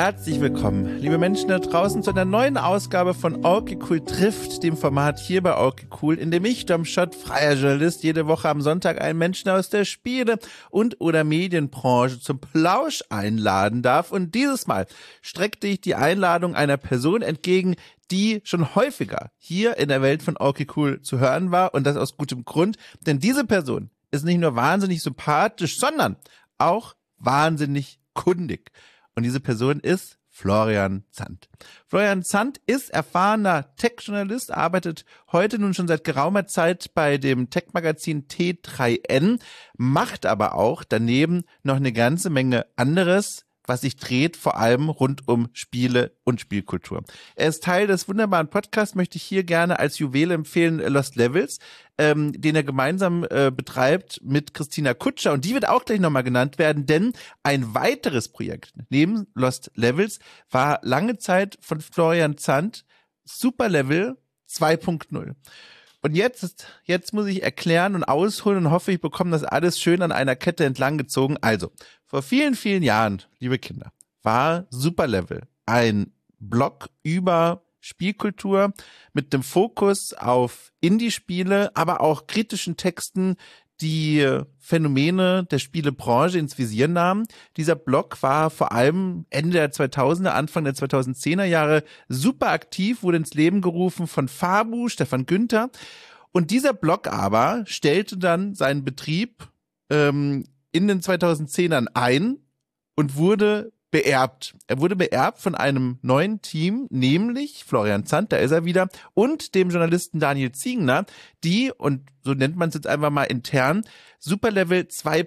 Herzlich willkommen, liebe Menschen da draußen, zu einer neuen Ausgabe von Okay Cool trifft, dem Format hier bei Okay Cool, in dem ich, Dom Schott, freier Journalist, jede Woche am Sonntag einen Menschen aus der Spiele- und oder Medienbranche zum Plausch einladen darf. Und dieses Mal streckte ich die Einladung einer Person entgegen, die schon häufiger hier in der Welt von Okay Cool zu hören war, und das aus gutem Grund, denn diese Person ist nicht nur wahnsinnig sympathisch, sondern auch wahnsinnig kundig. Und diese Person ist Florian Zandt. Florian Zandt ist erfahrener Tech-Journalist, arbeitet heute nun schon seit geraumer Zeit bei dem Tech-Magazin T3N, macht aber auch daneben noch eine ganze Menge anderes, was sich dreht, vor allem rund um Spiele und Spielkultur. Er ist Teil des wunderbaren Podcasts, möchte ich hier gerne als Juwel empfehlen, Lost Levels, den er gemeinsam betreibt mit Christina Kutscher. Und die wird auch gleich nochmal genannt werden, denn ein weiteres Projekt neben Lost Levels war lange Zeit von Florian Zandt Super Level 2.0. Und jetzt muss ich erklären und ausholen und hoffe, ich bekomme das alles schön an einer Kette entlang gezogen. Also, vor vielen, vielen Jahren, liebe Kinder, war Super Level ein Blog über Spielkultur mit dem Fokus auf Indie-Spiele, aber auch kritischen Texten, die Phänomene der Spielebranche ins Visier nahmen. Dieser Blog war vor allem Ende der 2000er, Anfang der 2010er Jahre super aktiv, wurde ins Leben gerufen von Fabu, Stefan Günther. Und dieser Blog aber stellte dann seinen Betrieb in den 2010ern ein und wurde beerbt. Er wurde beerbt von einem neuen Team, nämlich Florian Zandt, da ist er wieder, und dem Journalisten Daniel Ziegner, die, und so nennt man es jetzt einfach mal intern, Superlevel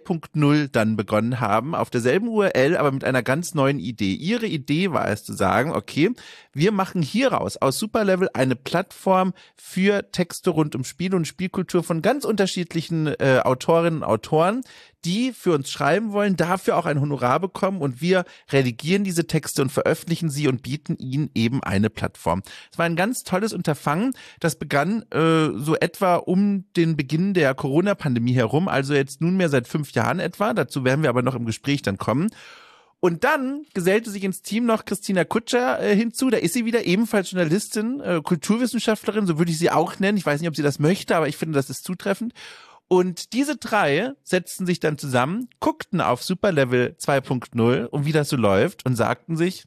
2.0 dann begonnen haben, auf derselben URL, aber mit einer ganz neuen Idee. Ihre Idee war es zu sagen, okay, wir machen hieraus aus Superlevel eine Plattform für Texte rund um Spiele und Spielkultur von ganz unterschiedlichen Autorinnen und Autoren, die für uns schreiben wollen, dafür auch ein Honorar bekommen, und wir redigieren diese Texte und veröffentlichen sie und bieten ihnen eben eine Plattform. Es war ein ganz tolles Unterfangen. Das begann so etwa um den Beginn der Corona-Pandemie herum, also jetzt nunmehr seit 5 Jahren etwa. Dazu werden wir aber noch im Gespräch dann kommen. Und dann gesellte sich ins Team noch Christina Kutscher hinzu. Da ist sie wieder, ebenfalls Journalistin, Kulturwissenschaftlerin, so würde ich sie auch nennen. Ich weiß nicht, ob sie das möchte, aber ich finde, das ist zutreffend. Und diese 3 setzten sich dann zusammen, guckten auf Superlevel 2.0 und wie das so läuft und sagten sich,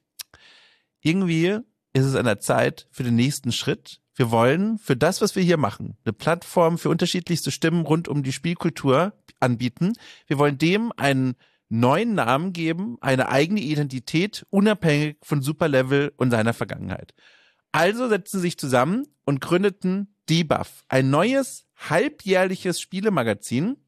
irgendwie ist es an der Zeit für den nächsten Schritt. Wir wollen für das, was wir hier machen, eine Plattform für unterschiedlichste Stimmen rund um die Spielkultur anbieten. Wir wollen dem einen neuen Namen geben, eine eigene Identität, unabhängig von Superlevel und seiner Vergangenheit. Also setzten sie sich zusammen und gründeten Debuff, ein neues, halbjährliches Spielemagazin,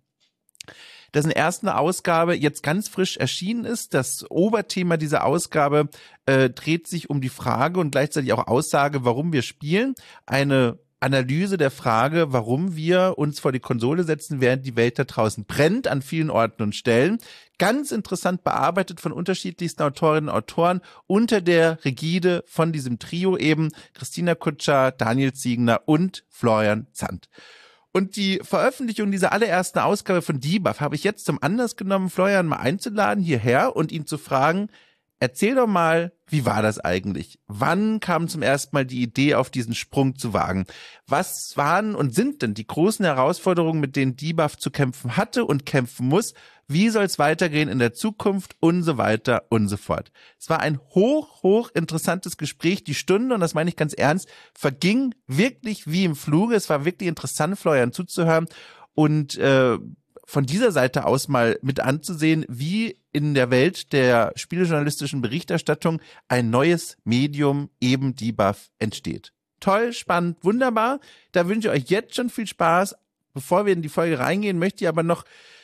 dessen erste Ausgabe jetzt ganz frisch erschienen ist. Das Oberthema dieser Ausgabe dreht sich um die Frage und gleichzeitig auch Aussage, warum wir spielen. Eine Analyse der Frage, warum wir uns vor die Konsole setzen, während die Welt da draußen brennt, an vielen Orten und Stellen. Ganz interessant bearbeitet von unterschiedlichsten Autorinnen und Autoren unter der Rigide von diesem Trio eben Christina Kutscher, Daniel Ziegner und Florian Zandt. Und die Veröffentlichung dieser allerersten Ausgabe von Debuff habe ich jetzt zum Anlass genommen, Florian mal einzuladen hierher und ihn zu fragen, erzähl doch mal, wie war das eigentlich? Wann kam zum ersten Mal die Idee, auf diesen Sprung zu wagen? Was waren und sind denn die großen Herausforderungen, mit denen Debuff zu kämpfen hatte und kämpfen muss? Wie soll es weitergehen in der Zukunft und so weiter und so fort? Es war ein hoch interessantes Gespräch. Die Stunde, und das meine ich ganz ernst, verging wirklich wie im Fluge. Es war wirklich interessant, Florian zuzuhören und von dieser Seite aus mal mit anzusehen, wie in der Welt der spielejournalistischen Berichterstattung ein neues Medium, eben Debuff, entsteht. Toll, spannend, wunderbar. Da wünsche ich euch jetzt schon viel Spaß. Bevor wir in die Folge reingehen, möchte ich aber noch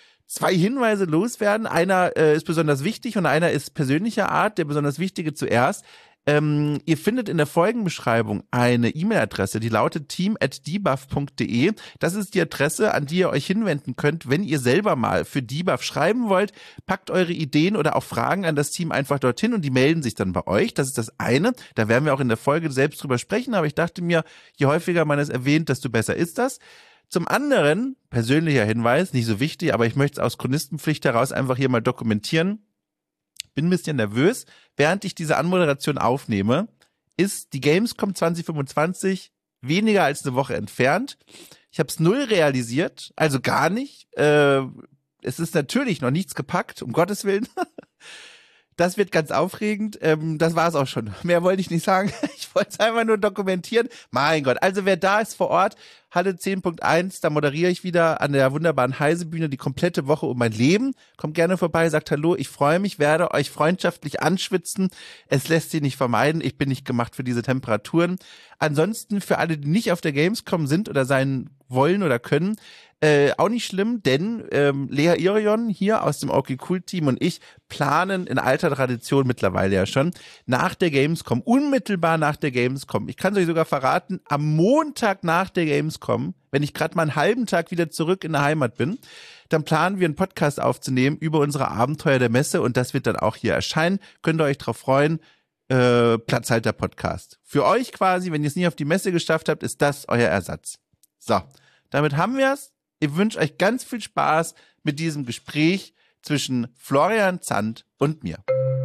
2 Hinweise loswerden. Einer ist besonders wichtig und einer ist persönlicher Art. Der besonders wichtige zuerst. Ihr findet in der Folgenbeschreibung eine E-Mail-Adresse, die lautet team@debuff.de. Das ist die Adresse, an die ihr euch hinwenden könnt, wenn ihr selber mal für Debuff schreiben wollt. Packt eure Ideen oder auch Fragen an das Team einfach dorthin und die melden sich dann bei euch. Das ist das eine. Da werden wir auch in der Folge selbst drüber sprechen, aber ich dachte mir, je häufiger man es erwähnt, desto besser ist das. Zum anderen, persönlicher Hinweis, nicht so wichtig, aber ich möchte es aus Chronistenpflicht heraus einfach hier mal dokumentieren. bin ein bisschen nervös. Während ich diese Anmoderation aufnehme, ist die Gamescom 2025 weniger als eine Woche entfernt. Ich habe es 0 realisiert, also gar nicht. Es ist natürlich noch nichts gepackt, um Gottes Willen. Das wird ganz aufregend. Das war es auch schon. Mehr wollte ich nicht sagen. Ich wollte es einfach nur dokumentieren. Mein Gott. Also wer da ist vor Ort, Halle 10.1, da moderiere ich wieder an der wunderbaren Heise-Bühne die komplette Woche um mein Leben. Kommt gerne vorbei, sagt Hallo, ich freue mich, werde euch freundschaftlich anschwitzen. Es lässt sich nicht vermeiden. Ich bin nicht gemacht für diese Temperaturen. Ansonsten für alle, die nicht auf der Gamescom sind oder sein wollen oder können, auch nicht schlimm, denn Lea Irion hier aus dem Okay Cool Team und ich planen in alter Tradition mittlerweile ja schon nach der Gamescom, unmittelbar nach der Gamescom. Ich kann es euch sogar verraten, am Montag nach der Gamescom, wenn ich gerade mal einen halben Tag wieder zurück in der Heimat bin, dann planen wir einen Podcast aufzunehmen über unsere Abenteuer der Messe und das wird dann auch hier erscheinen. Könnt ihr euch drauf freuen. Platzhalter Podcast. Für euch quasi, wenn ihr es nie auf die Messe geschafft habt, ist das euer Ersatz. So, damit haben wir es. Ich wünsche euch ganz viel Spaß mit diesem Gespräch zwischen Florian Zandt und mir.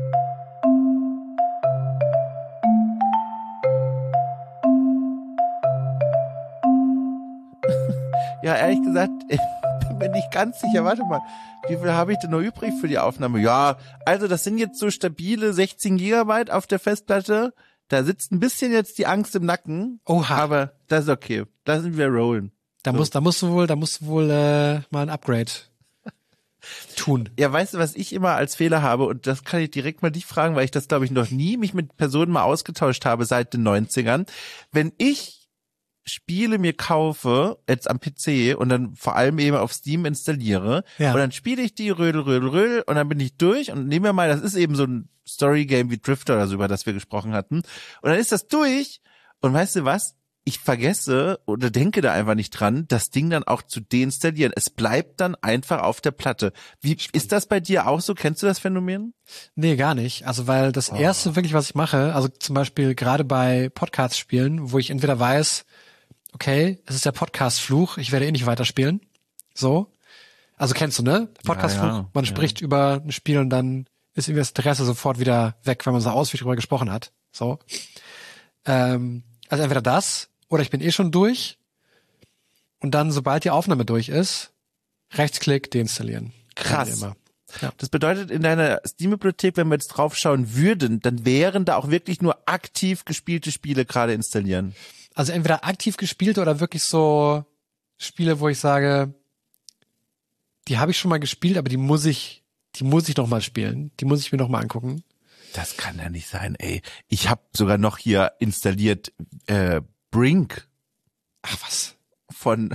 Ja, ehrlich gesagt, ich bin mir nicht ganz sicher. Warte mal, wie viel habe ich denn noch übrig für die Aufnahme? Ja, also das sind jetzt so stabile 16 Gigabyte auf der Festplatte. Da sitzt ein bisschen jetzt die Angst im Nacken. Oha. Aber das ist okay. Lassen wir rollen. Da musst du wohl mal ein Upgrade tun. Ja, weißt du, was ich immer als Fehler habe, und das kann ich direkt mal dich fragen, weil ich das, glaube ich, noch nie mich mit Personen mal ausgetauscht habe seit den 90ern. Wenn ich Spiele mir kaufe, jetzt am PC und dann vor allem eben auf Steam installiere, Ja. und dann spiele ich die Rödel und dann bin ich durch und nehmen wir mal, das ist eben so ein Story-Game wie Drifter oder so, über das wir gesprochen hatten, und dann ist das durch und weißt du was? Ich vergesse oder denke da einfach nicht dran, das Ding dann auch zu deinstallieren. Es bleibt dann einfach auf der Platte. Wie ist das bei dir auch so? Kennst du das Phänomen? Nee, gar nicht. Also, weil das erste wirklich, was ich mache, also zum Beispiel gerade bei Podcast-Spielen, wo ich entweder weiß, okay, es ist der Podcast-Fluch, ich werde eh nicht weiterspielen. So. Also kennst du, ne? Podcast-Fluch, Ja, man spricht über ein Spiel und dann ist irgendwie das Interesse sofort wieder weg, wenn man so ausführlich drüber gesprochen hat. So. Also entweder das, oder ich bin eh schon durch und dann, sobald die Aufnahme durch ist, Rechtsklick, deinstallieren. Krass. Immer. Ja. Das bedeutet, in deiner Steam-Bibliothek, wenn wir jetzt draufschauen würden, dann wären da auch wirklich nur aktiv gespielte Spiele gerade installieren. Also entweder aktiv gespielte oder wirklich so Spiele, wo ich sage, die habe ich schon mal gespielt, aber die muss ich noch mal spielen. Die muss ich mir noch mal angucken. Das kann ja nicht sein, ey. Ich habe sogar noch hier installiert Brink. Ach was. Von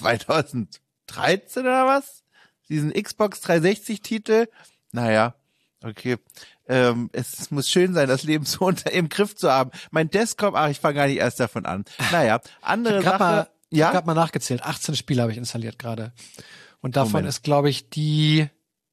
2013 oder was? Diesen Xbox 360-Titel. Naja, okay. Es muss schön sein, das Leben so im Griff zu haben. Mein Desktop, ich fange gar nicht erst davon an. Naja, andere Sache. Ich habe gerade mal nachgezählt. 18 Spiele habe ich installiert gerade. Und davon ist, glaube ich, die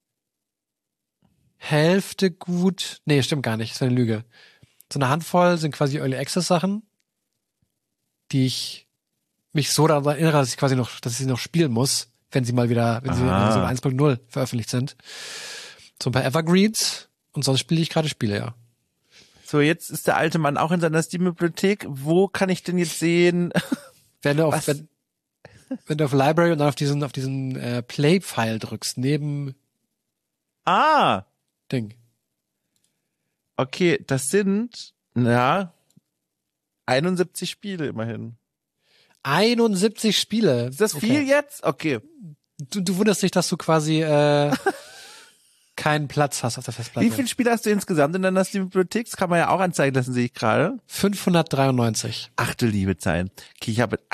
Hälfte gut. Nee, stimmt gar nicht. Das ist eine Lüge. So eine Handvoll sind quasi Early Access Sachen, die ich mich so daran erinnere, dass ich sie noch spielen muss, wenn sie so 1.0 veröffentlicht sind. So ein paar Evergreens und sonst spiele ich gerade Spiele, ja. So, jetzt ist der alte Mann auch in seiner Steam-Bibliothek. Wo kann ich denn jetzt sehen? Wenn du auf Library und dann auf diesen Play-Pfeil drückst, neben Ding. Okay, das sind, 71 Spiele immerhin. 71 Spiele. Ist das viel jetzt? Okay. Du wunderst dich, dass du quasi keinen Platz hast auf der Festplatte. Wie viele Spiele hast du insgesamt in deiner Steam-Bibliothek? Das kann man ja auch anzeigen lassen, sehe ich gerade. 593. Ach du liebe Zeit. Okay, ich habe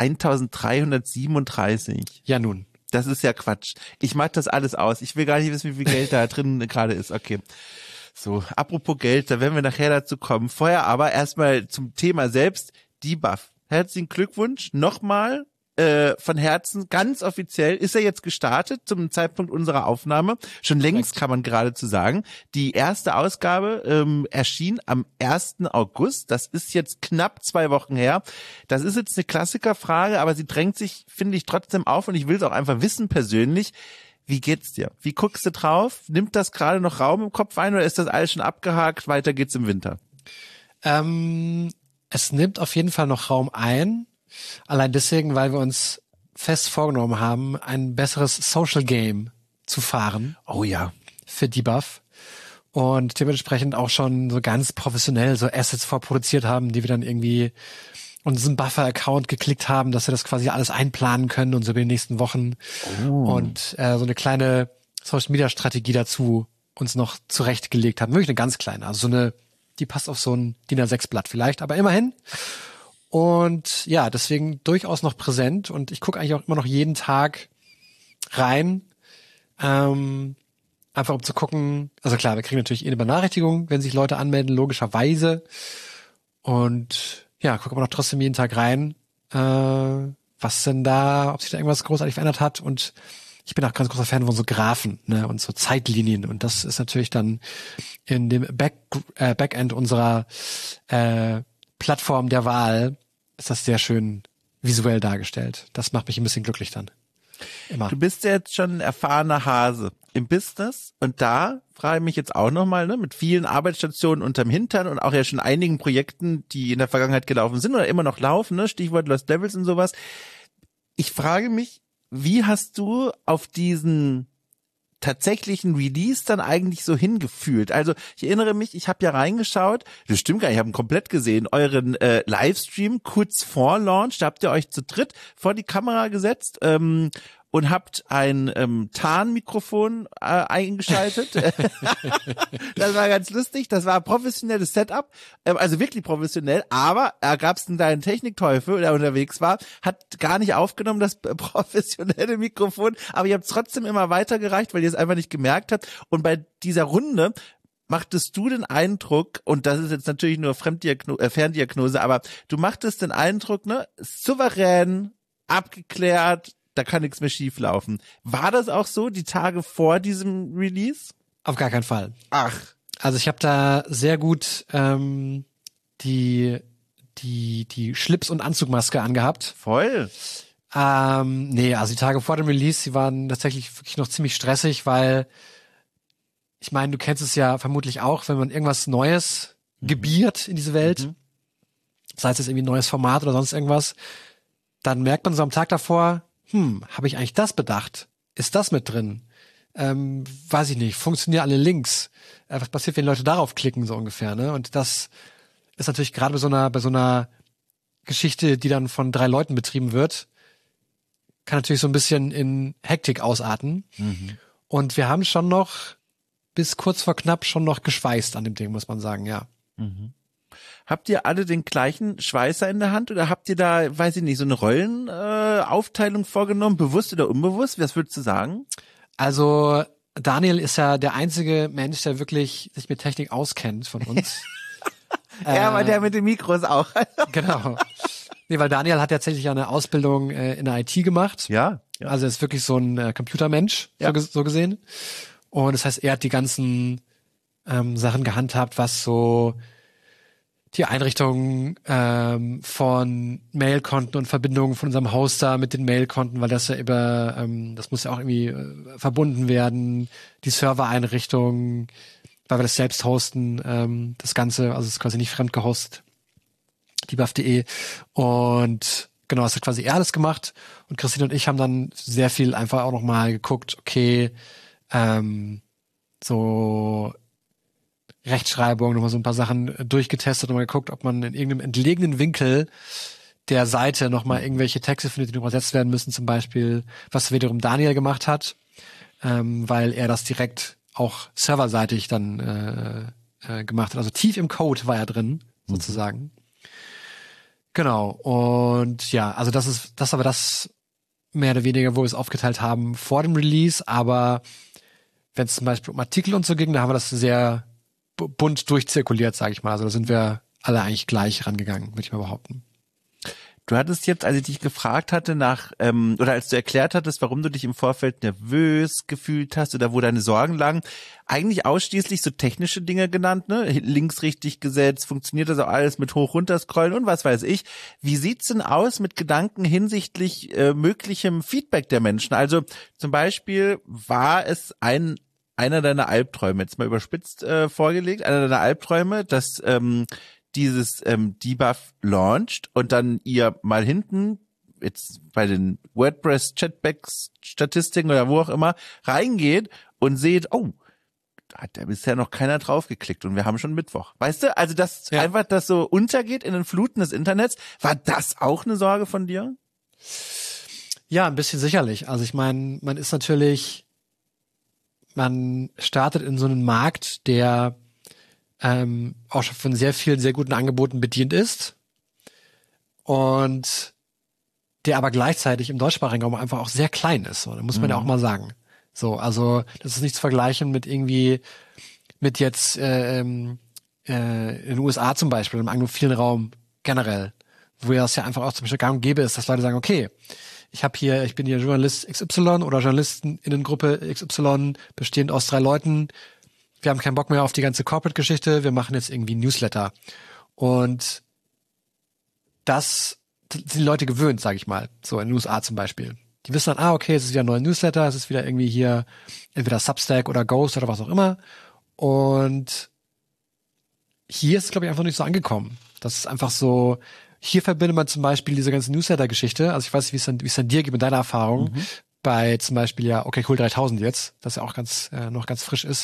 1337. Ja nun. Das ist ja Quatsch. Ich mach das alles aus. Ich will gar nicht wissen, wie viel Geld da drin gerade ist. Okay. So, apropos Geld, da werden wir nachher dazu kommen. Vorher aber erstmal zum Thema selbst. Debuff. Herzlichen Glückwunsch nochmal von Herzen, ganz offiziell ist er jetzt gestartet zum Zeitpunkt unserer Aufnahme. Schon längst kann man geradezu sagen. Die erste Ausgabe erschien am 1. August. Das ist jetzt knapp 2 Wochen her. Das ist jetzt eine Klassikerfrage, aber sie drängt sich, finde ich, trotzdem auf und ich will es auch einfach wissen persönlich. Wie geht's dir? Wie guckst du drauf? Nimmt das gerade noch Raum im Kopf ein oder ist das alles schon abgehakt? Weiter geht's im Winter. Es nimmt auf jeden Fall noch Raum ein. Allein deswegen, weil wir uns fest vorgenommen haben, ein besseres Social Game zu fahren. Oh ja. Für Debuff. Und dementsprechend auch schon so ganz professionell so Assets vorproduziert haben, die wir dann irgendwie unseren Buffer-Account geklickt haben, dass wir das quasi alles einplanen können und so über die nächsten Wochen. Und so eine kleine Social-Media-Strategie dazu uns noch zurechtgelegt haben. Wirklich eine ganz kleine. Also so eine, die passt auf so ein DIN A6-Blatt vielleicht, aber immerhin. Und ja, deswegen durchaus noch präsent. Und ich gucke eigentlich auch immer noch jeden Tag rein. Einfach um zu gucken, also klar, wir kriegen natürlich eine Benachrichtigung, wenn sich Leute anmelden, logischerweise. Und ja, gucken wir noch trotzdem jeden Tag rein, was denn da, ob sich da irgendwas großartig verändert hat. Und ich bin auch ganz großer Fan von so Graphen, ne, und so Zeitlinien. Und das ist natürlich dann in dem Backend unserer Plattform der Wahl, ist das sehr schön visuell dargestellt. Das macht mich ein bisschen glücklich dann. Immer. Du bist ja jetzt schon ein erfahrener Hase im Business und da frage ich mich jetzt auch nochmal, ne, mit vielen Arbeitsstationen unterm Hintern und auch ja schon einigen Projekten, die in der Vergangenheit gelaufen sind oder immer noch laufen, ne, Stichwort Lost Levels und sowas. Ich frage mich, wie hast du auf diesen tatsächlichen Release dann eigentlich so hingefühlt? Also ich erinnere mich, ich habe ja reingeschaut, das stimmt gar nicht, ich habe ihn komplett gesehen, euren Livestream kurz vor Launch, da habt ihr euch zu dritt vor die Kamera gesetzt und habt ein Tarnmikrofon eingeschaltet. Das war ganz lustig, das war ein professionelles Setup, also wirklich professionell, aber da gab's einen kleinen Technikteufel, der unterwegs war, hat gar nicht aufgenommen, das professionelle Mikrofon, aber ihr habt es trotzdem immer weitergereicht, weil ihr es einfach nicht gemerkt habt. Und bei dieser Runde machtest du den Eindruck, und das ist jetzt natürlich nur Ferndiagnose, aber du machtest den Eindruck, ne, souverän, abgeklärt, da kann nichts mehr schief laufen. War das auch so die Tage vor diesem Release? Auf gar keinen Fall. Ach. Also ich habe da sehr gut die Schlips- und Anzugmaske angehabt. Voll. Nee, also die Tage vor dem Release, die waren tatsächlich wirklich noch ziemlich stressig, weil ich meine, du kennst es ja vermutlich auch, wenn man irgendwas Neues gebiert in diese Welt, sei es jetzt irgendwie ein neues Format oder sonst irgendwas, dann merkt man so am Tag davor, habe ich eigentlich das bedacht? Ist das mit drin? Weiß ich nicht, funktionieren alle Links? Was passiert, wenn Leute darauf klicken, so ungefähr, ne? Und das ist natürlich gerade bei so einer Geschichte, die dann von 3 Leuten betrieben wird, kann natürlich so ein bisschen in Hektik ausarten. Und wir haben schon noch bis kurz vor knapp schon noch geschweißt an dem Ding, muss man sagen, ja. Habt ihr alle den gleichen Schweißer in der Hand oder habt ihr da, weiß ich nicht, so eine Rollenaufteilung vorgenommen, bewusst oder unbewusst? Was würdest du sagen? Also Daniel ist ja der einzige Mensch, der wirklich sich mit Technik auskennt von uns. Ja, aber der mit den Mikros auch. Genau. Nee, weil Daniel hat tatsächlich eine Ausbildung in der IT gemacht. Ja. Also er ist wirklich so ein Computermensch, Ja. so gesehen. Und das heißt, er hat die ganzen Sachen gehandhabt, was so die Einrichtung von Mailkonten und Verbindungen von unserem Hoster mit den Mailkonten, weil das ja über, das muss ja auch irgendwie verbunden werden, die Servereinrichtung, weil wir das selbst hosten, das Ganze, also es ist quasi nicht fremd gehostet, die buff.de. Und genau, das hat quasi er alles gemacht. Und Christine und ich haben dann sehr viel einfach auch nochmal geguckt, okay, so Rechtschreibung, nochmal so ein paar Sachen durchgetestet und mal geguckt, ob man in irgendeinem entlegenen Winkel der Seite nochmal irgendwelche Texte findet, die noch übersetzt werden müssen, zum Beispiel, was wiederum Daniel gemacht hat, weil er das direkt auch serverseitig dann gemacht hat. Also tief im Code war er drin, sozusagen. Genau. Und ja, also das ist das mehr oder weniger, wo wir es aufgeteilt haben vor dem Release, aber wenn es zum Beispiel um Artikel und so ging, da haben wir das sehr bunt durchzirkuliert, sage ich mal. Also da sind wir alle eigentlich gleich rangegangen, würde ich mal behaupten. Du hattest jetzt, als ich dich gefragt hatte oder als du erklärt hattest, warum du dich im Vorfeld nervös gefühlt hast oder wo deine Sorgen lagen, eigentlich ausschließlich so technische Dinge genannt, ne? Links richtig gesetzt, funktioniert das auch alles mit hoch-runter-scrollen und was weiß ich. Wie sieht's denn aus mit Gedanken hinsichtlich möglichem Feedback der Menschen? Also zum Beispiel war es einer deiner Albträume, jetzt mal überspitzt vorgelegt, einer deiner Albträume, dass dieses Debuff launcht und dann ihr mal hinten jetzt bei den WordPress Chatbacks Statistiken oder wo auch immer reingeht und seht, oh, da hat ja bisher noch keiner drauf geklickt und wir haben schon Mittwoch. Weißt du, also dass einfach das so untergeht in den Fluten des Internets, war das auch eine Sorge von dir? Ja, ein bisschen sicherlich. Also ich meine, man startet in so einen Markt, der auch schon von sehr vielen, sehr guten Angeboten bedient ist und der aber gleichzeitig im deutschsprachigen Raum einfach auch sehr klein ist. So, da muss man ja auch mal sagen. So, also das ist nicht zu vergleichen mit jetzt in den USA zum Beispiel, im anglophilen Raum generell, wo ja das ja einfach auch zum Beispiel gang und gäbe ist, dass Leute sagen, okay, ich bin hier Journalist XY oder Journalisteninnengruppe XY, bestehend aus 3 Leuten. Wir haben keinen Bock mehr auf die ganze Corporate-Geschichte, wir machen jetzt irgendwie Newsletter. Und das sind die Leute gewöhnt, sage ich mal, so in den USA zum Beispiel. Die wissen dann, okay, es ist wieder ein neuer Newsletter, es ist wieder irgendwie hier entweder Substack oder Ghost oder was auch immer. Und hier ist es, glaube ich, einfach nicht so angekommen. Das ist einfach so, hier verbindet man zum Beispiel diese ganze Newsletter-Geschichte, also ich weiß nicht, wie es dann dir geht mit deiner Erfahrung, bei zum Beispiel ja okay cool 3000 jetzt, das ja auch noch ganz frisch ist.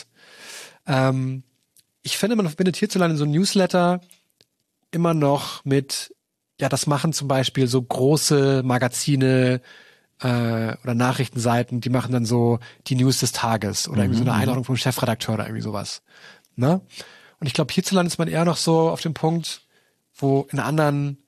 Ich finde, man verbindet hierzulande so ein Newsletter immer noch mit, ja, das machen zum Beispiel so große Magazine oder Nachrichtenseiten, die machen dann so die News des Tages oder irgendwie so eine Einladung vom Chefredakteur oder irgendwie sowas. Ne? Und ich glaube, hierzulande ist man eher noch so auf dem Punkt, wo in anderen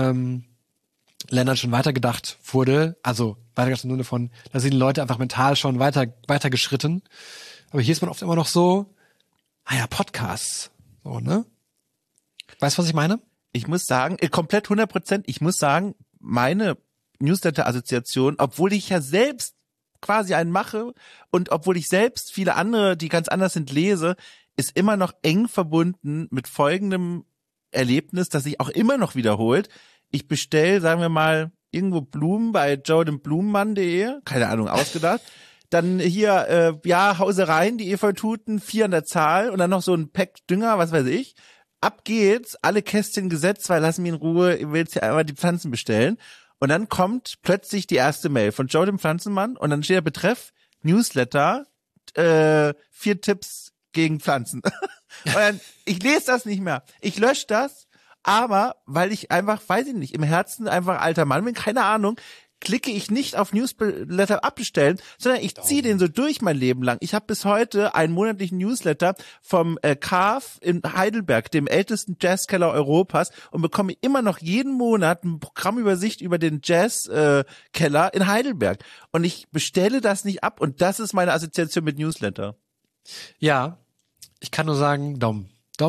Ländern schon weitergedacht wurde, also weitergedacht im Sinne von, da sind die Leute einfach mental schon weiter geschritten. Aber hier ist man oft immer noch so, Podcasts. So, ne? Weißt du, was ich meine? Ich muss sagen, komplett 100%, ich muss sagen, meine Newsletter-Assoziation, obwohl ich ja selbst quasi einen mache und obwohl ich selbst viele andere, die ganz anders sind, lese, ist immer noch eng verbunden mit folgendem Erlebnis, das sich auch immer noch wiederholt. Ich bestelle, sagen wir mal, irgendwo Blumen bei joedenblumenmann.de, keine Ahnung, ausgedacht. Dann hier, Hausereien, die Efeututen, 4 an der Zahl und dann noch so ein Pack Dünger, was weiß ich. Ab geht's, alle Kästchen gesetzt, weil lass mich in Ruhe, ich will jetzt hier einmal die Pflanzen bestellen. Und dann kommt plötzlich die erste Mail von Joe dem Pflanzenmann und dann steht der Betreff Newsletter, 4 Tipps gegen Pflanzen. Und dann, ich lese das nicht mehr. Ich lösche das, aber weil ich einfach, weiß ich nicht, im Herzen einfach alter Mann bin, keine Ahnung, klicke ich nicht auf Newsletter abbestellen, sondern ich ziehe den so durch mein Leben lang. Ich habe bis heute einen monatlichen Newsletter vom CAF in Heidelberg, dem ältesten Jazzkeller Europas, und bekomme immer noch jeden Monat eine Programmübersicht über den Jazzkeller in Heidelberg. Und ich bestelle das nicht ab und das ist meine Assoziation mit Newsletter. Ja, ich kann nur sagen, Dom.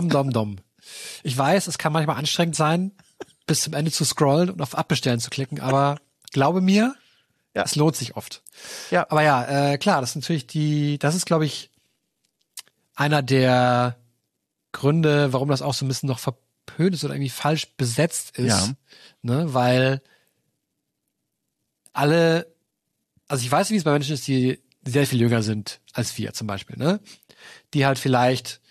Ich weiß, es kann manchmal anstrengend sein, bis zum Ende zu scrollen und auf Abbestellen zu klicken, aber glaube mir, es lohnt sich oft. Ja. Aber ja, klar, das ist natürlich das ist, glaube ich, einer der Gründe, warum das auch so ein bisschen noch verpönt ist oder irgendwie falsch besetzt ist. Ja. Ne, weil also ich weiß nicht, wie es bei Menschen ist, die sehr viel jünger sind als wir zum Beispiel, ne? Die halt vielleicht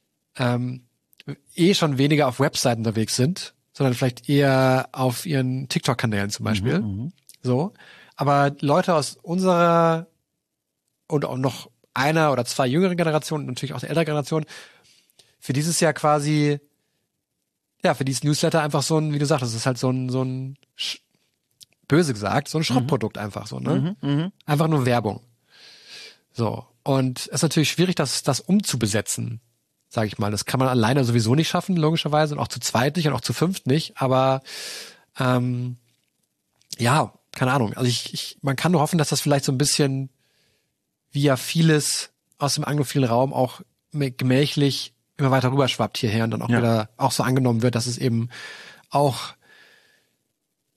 schon weniger auf Webseiten unterwegs sind, sondern vielleicht eher auf ihren TikTok-Kanälen zum Beispiel. So. Aber Leute aus unserer und auch noch einer oder 2 jüngeren Generationen, natürlich auch der älteren Generation, für dieses Jahr quasi, für dieses Newsletter einfach so ein, wie du sagst, das ist halt so ein böse gesagt, so ein Schrottprodukt einfach so, ne? Einfach nur Werbung. So. Und es ist natürlich schwierig, das umzubesetzen, sage ich mal. Das kann man alleine sowieso nicht schaffen, logischerweise, und auch zu zweit nicht und auch zu fünft nicht. Aber keine Ahnung. Also man kann nur hoffen, dass das vielleicht so ein bisschen, wie ja vieles aus dem anglophilen Raum auch gemächlich immer weiter rüberschwappt hierher und dann auch wieder auch so angenommen wird, dass es eben auch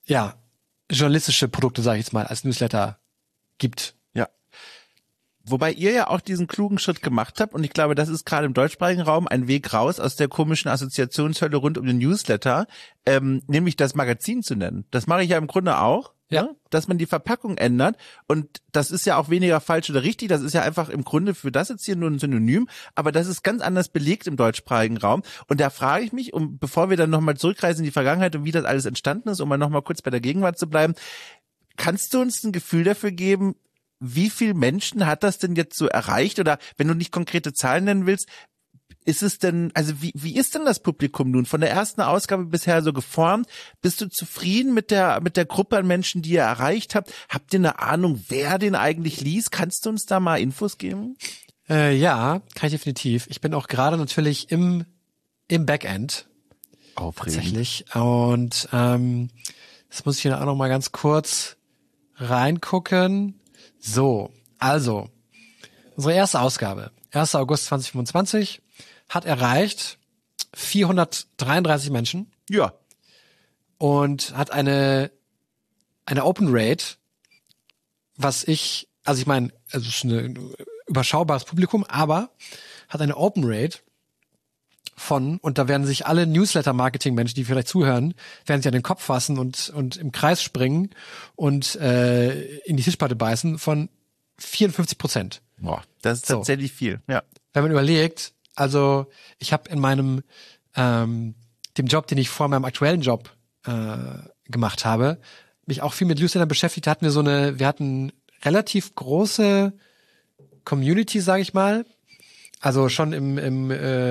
journalistische Produkte, sage ich jetzt mal, als Newsletter gibt. Ja. Wobei ihr ja auch diesen klugen Schritt gemacht habt und ich glaube, das ist gerade im deutschsprachigen Raum ein Weg raus aus der komischen Assoziationshölle rund um den Newsletter, nämlich das Magazin zu nennen. Das mache ich ja im Grunde auch. Ja, dass man die Verpackung ändert und das ist ja auch weniger falsch oder richtig, das ist ja einfach im Grunde für das jetzt hier nur ein Synonym, aber das ist ganz anders belegt im deutschsprachigen Raum und da frage ich mich, bevor wir dann nochmal zurückreisen in die Vergangenheit und wie das alles entstanden ist, um mal nochmal kurz bei der Gegenwart zu bleiben, kannst du uns ein Gefühl dafür geben, wie viel Menschen hat das denn jetzt so erreicht oder wenn du nicht konkrete Zahlen nennen willst, ist es denn, also wie ist denn das Publikum nun von der ersten Ausgabe bisher so geformt? Bist du zufrieden mit der Gruppe an Menschen, die ihr erreicht habt? Habt ihr eine Ahnung, wer den eigentlich liest? Kannst du uns da mal Infos geben? Ja, kann ich definitiv. Ich bin auch gerade natürlich im Backend. Aufregend. Tatsächlich. Und das muss ich hier auch noch mal ganz kurz reingucken. So, also unsere erste Ausgabe, 1. August 2025, hat erreicht 433 Menschen. Ja. Und hat eine Open Rate, also ich meine, also schon ein überschaubares Publikum, aber hat eine Open Rate von, und da werden sich alle Newsletter-Marketing-Menschen, die vielleicht zuhören, werden sich an den Kopf fassen und im Kreis springen und in die Tischplatte beißen, von 54%. Boah, das ist tatsächlich viel, ja. Wenn man überlegt, also ich habe in meinem dem Job, den ich vor meinem aktuellen Job gemacht habe, mich auch viel mit Newslettern beschäftigt. Wir hatten relativ große Community, sage ich mal. Also schon im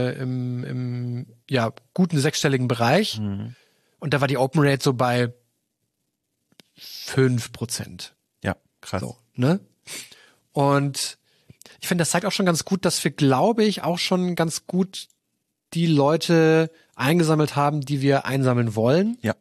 guten sechsstelligen Bereich. Mhm. Und da war die Open Rate so bei 5%. Ja, krass. So, ne? Und ich finde, das zeigt auch schon ganz gut, dass wir, glaube ich, auch schon ganz gut die Leute eingesammelt haben, die wir einsammeln wollen. Ja.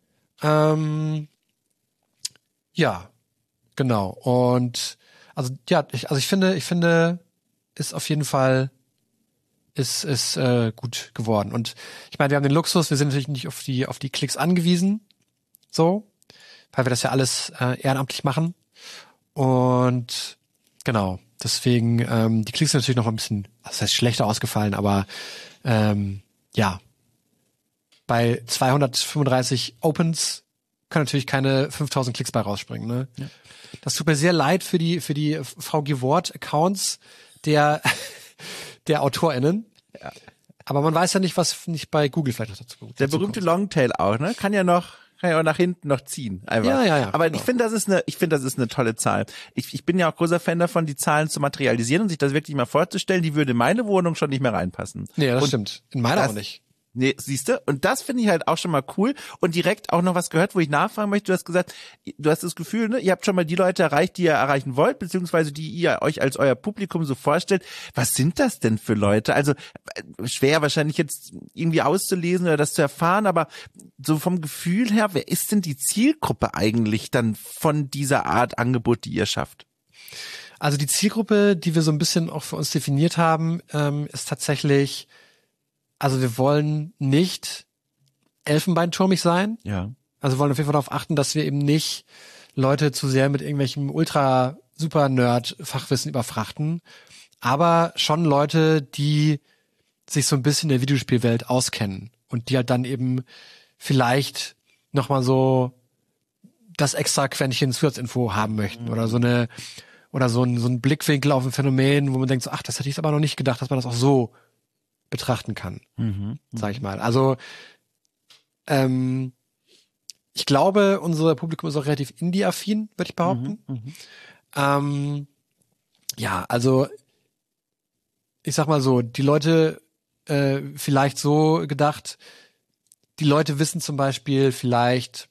Ja, genau. Und ich finde, ist auf jeden Fall ist gut geworden. Und ich meine, wir haben den Luxus, wir sind natürlich nicht auf die Klicks angewiesen, so, weil wir das ja alles ehrenamtlich machen. Und genau, deswegen die Klicks sind natürlich noch ein bisschen, das heißt schlechter ausgefallen, aber ja, bei 235 Opens können natürlich keine 5000 Klicks bei rausspringen. Ne? Ja. Das tut mir sehr leid für die VG Wort Accounts der AutorInnen. Ja. Aber man weiß ja nicht, was nicht bei Google vielleicht noch dazu Der berühmte kommt. Longtail auch, ne? Kann ja auch nach hinten noch ziehen. Einfach. Ja. Aber genau. Ich finde, das ist eine tolle Zahl. Ich bin ja auch großer Fan davon, die Zahlen zu materialisieren und sich das wirklich mal vorzustellen. Die würde in meine Wohnung schon nicht mehr reinpassen. Nee, das stimmt. In meiner auch nicht. Nee, siehste, und das finde ich halt auch schon mal cool und direkt auch noch was gehört, wo ich nachfragen möchte. Du hast gesagt, du hast das Gefühl, ne, ihr habt schon mal die Leute erreicht, die ihr erreichen wollt, beziehungsweise die ihr euch als euer Publikum so vorstellt. Was sind das denn für Leute? Also schwer wahrscheinlich jetzt irgendwie auszulesen oder das zu erfahren, aber so vom Gefühl her, wer ist denn die Zielgruppe eigentlich dann von dieser Art Angebot, die ihr schafft? Also die Zielgruppe, die wir so ein bisschen auch für uns definiert haben, ist tatsächlich, also wir wollen nicht elfenbeinturmig sein. Ja. Also wir wollen auf jeden Fall darauf achten, dass wir eben nicht Leute zu sehr mit irgendwelchem Ultra-Super-Nerd-Fachwissen überfrachten, aber schon Leute, die sich so ein bisschen in der Videospielwelt auskennen und die halt dann eben vielleicht nochmal so das extra Quäntchen Zusatzinfo haben möchten oder so ein Blickwinkel auf ein Phänomen, wo man denkt so, ach, das hätte ich aber noch nicht gedacht, dass man das auch so betrachten kann, sag ich mal. Also ich glaube, unser Publikum ist auch relativ Indie-affin, würde ich behaupten. Ja, also ich sag mal so, die Leute vielleicht so gedacht, die Leute wissen zum Beispiel vielleicht,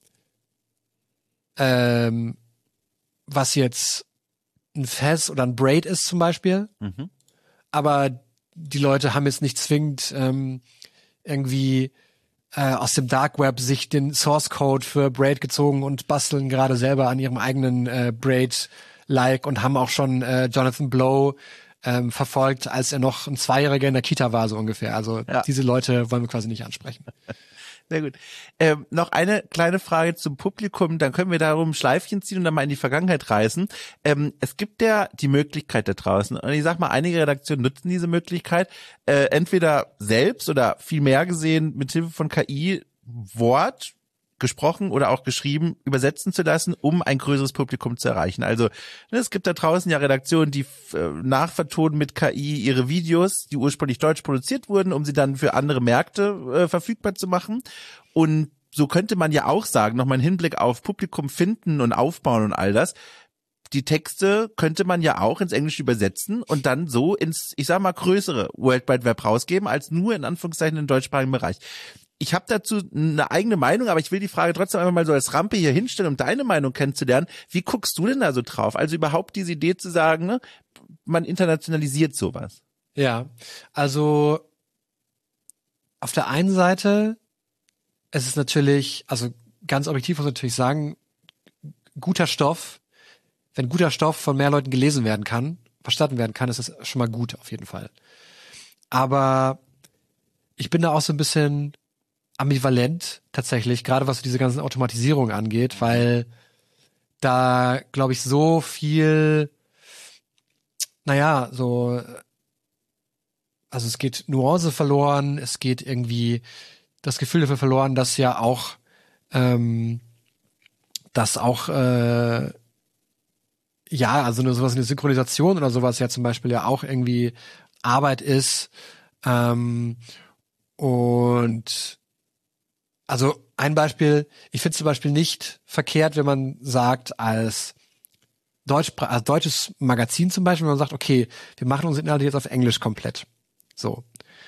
was jetzt ein Fez oder ein Braid ist zum Beispiel, aber die Leute haben jetzt nicht zwingend irgendwie aus dem Dark Web sich den Source Code für Braid gezogen und basteln gerade selber an ihrem eigenen Braid-like und haben auch schon Jonathan Blow verfolgt, als er noch ein Zweijähriger in der Kita war, so ungefähr. Also diese Leute wollen wir quasi nicht ansprechen. Sehr gut. Noch eine kleine Frage zum Publikum, dann können wir darum ein Schleifchen ziehen und dann mal in die Vergangenheit reisen. Es gibt ja die Möglichkeit da draußen, und ich sag mal, einige Redaktionen nutzen diese Möglichkeit, entweder selbst oder viel mehr gesehen mit Hilfe von KI Wort gesprochen oder auch geschrieben übersetzen zu lassen, um ein größeres Publikum zu erreichen. Also es gibt da draußen ja Redaktionen, die nachvertonen mit KI ihre Videos, die ursprünglich deutsch produziert wurden, um sie dann für andere Märkte verfügbar zu machen. Und so könnte man ja auch sagen, nochmal einen Hinblick auf Publikum finden und aufbauen und all das. Die Texte könnte man ja auch ins Englische übersetzen und dann so ins, ich sag mal, größere World Wide Web rausgeben, als nur in Anführungszeichen im deutschsprachigen Bereich. Ich habe dazu eine eigene Meinung, aber ich will die Frage trotzdem einfach mal so als Rampe hier hinstellen, um deine Meinung kennenzulernen. Wie guckst du denn da so drauf? Also überhaupt diese Idee zu sagen, ne, man internationalisiert sowas. Ja, also auf der einen Seite, es ist natürlich, also ganz objektiv muss man natürlich sagen, guter Stoff, wenn guter Stoff von mehr Leuten gelesen werden kann, verstanden werden kann, ist das schon mal gut auf jeden Fall. Aber ich bin da auch so ein bisschen ambivalent tatsächlich, gerade was diese ganzen Automatisierungen angeht, weil da, glaube ich, so viel, also es geht Nuance verloren, es geht irgendwie das Gefühl dafür verloren, dass ja auch, also nur sowas wie eine Synchronisation oder sowas ja zum Beispiel ja auch irgendwie Arbeit ist, und also ein Beispiel, ich finde zum Beispiel nicht verkehrt, wenn man sagt, als deutsches Magazin zum Beispiel, wenn man sagt, okay, wir machen unsere Inhalte jetzt auf Englisch komplett. So.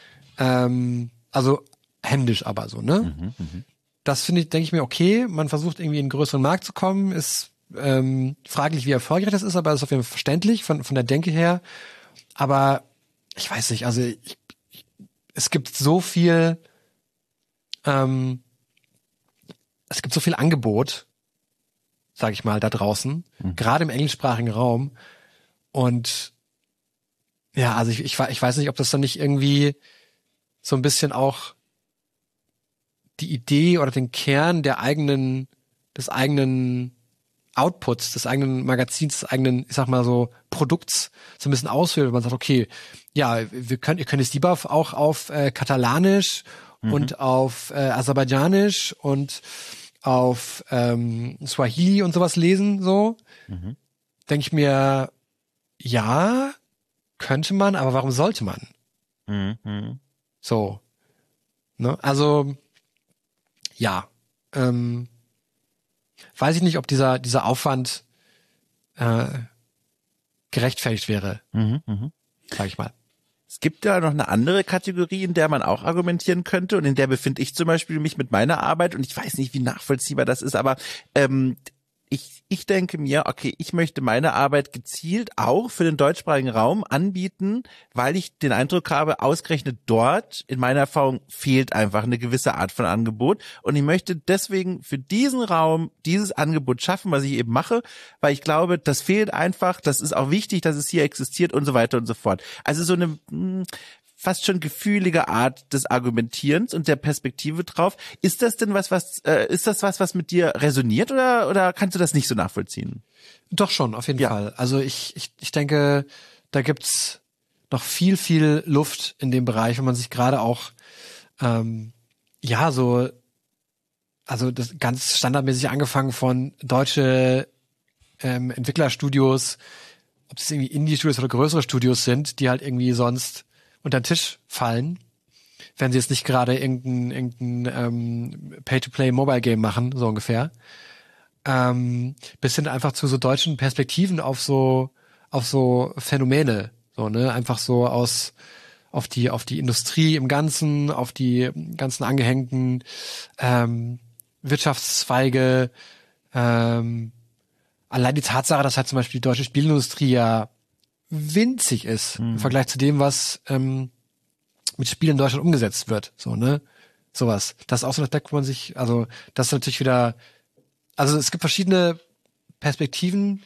Also händisch aber so, ne? Das denke ich mir, okay, man versucht irgendwie in einen größeren Markt zu kommen, ist fraglich, wie erfolgreich das ist, aber das ist auf jeden Fall verständlich von der Denke her. Aber ich weiß nicht, also es gibt so viel Angebot, sag ich mal, da draußen, gerade im englischsprachigen Raum. Und ja, also ich weiß nicht, ob das dann nicht irgendwie so ein bisschen auch die Idee oder den Kern des eigenen Outputs, des eigenen Magazins, des eigenen, ich sag mal so, Produkts so ein bisschen aushöhlt. Man sagt, okay, ja, ihr könnt jetzt lieber auch auf Katalanisch und auf Aserbaidschanisch und auf Swahili und sowas lesen, so. Denke ich mir, ja, könnte man, aber warum sollte man? So. Ne? Also, ja. Weiß ich nicht, ob dieser Aufwand gerechtfertigt wäre, sag ich mal. Es gibt ja noch eine andere Kategorie, in der man auch argumentieren könnte und in der befinde ich zum Beispiel mich mit meiner Arbeit und ich weiß nicht, wie nachvollziehbar das ist, aber ich denke mir, okay, ich möchte meine Arbeit gezielt auch für den deutschsprachigen Raum anbieten, weil ich den Eindruck habe, ausgerechnet dort, in meiner Erfahrung, fehlt einfach eine gewisse Art von Angebot und ich möchte deswegen für diesen Raum dieses Angebot schaffen, was ich eben mache, weil ich glaube, das fehlt einfach, das ist auch wichtig, dass es hier existiert und so weiter und so fort. Also so eine fast schon gefühlige Art des Argumentierens und der Perspektive drauf. Ist das denn was mit dir resoniert oder kannst du das nicht so nachvollziehen? Doch schon, auf jeden Fall. Also ich denke, da gibt's noch viel, viel Luft in dem Bereich, wenn man sich gerade auch, also das ganz standardmäßig angefangen von deutsche Entwicklerstudios, ob es irgendwie Indie-Studios oder größere Studios sind, die halt irgendwie sonst unter den Tisch fallen, wenn sie jetzt nicht gerade irgendein Pay-to-Play-Mobile-Game machen, so ungefähr. Bis hin einfach zu so deutschen Perspektiven auf so Phänomene, so, ne, einfach so auf die Industrie im Ganzen, auf die ganzen angehängten Wirtschaftszweige, allein die Tatsache, dass halt zum Beispiel die deutsche Spielindustrie ja winzig ist im Vergleich zu dem, was mit Spielen in Deutschland umgesetzt wird, so, ne, sowas. Das ist auch so ein Aspekt, wo man sich, also das ist natürlich wieder, also es gibt verschiedene Perspektiven,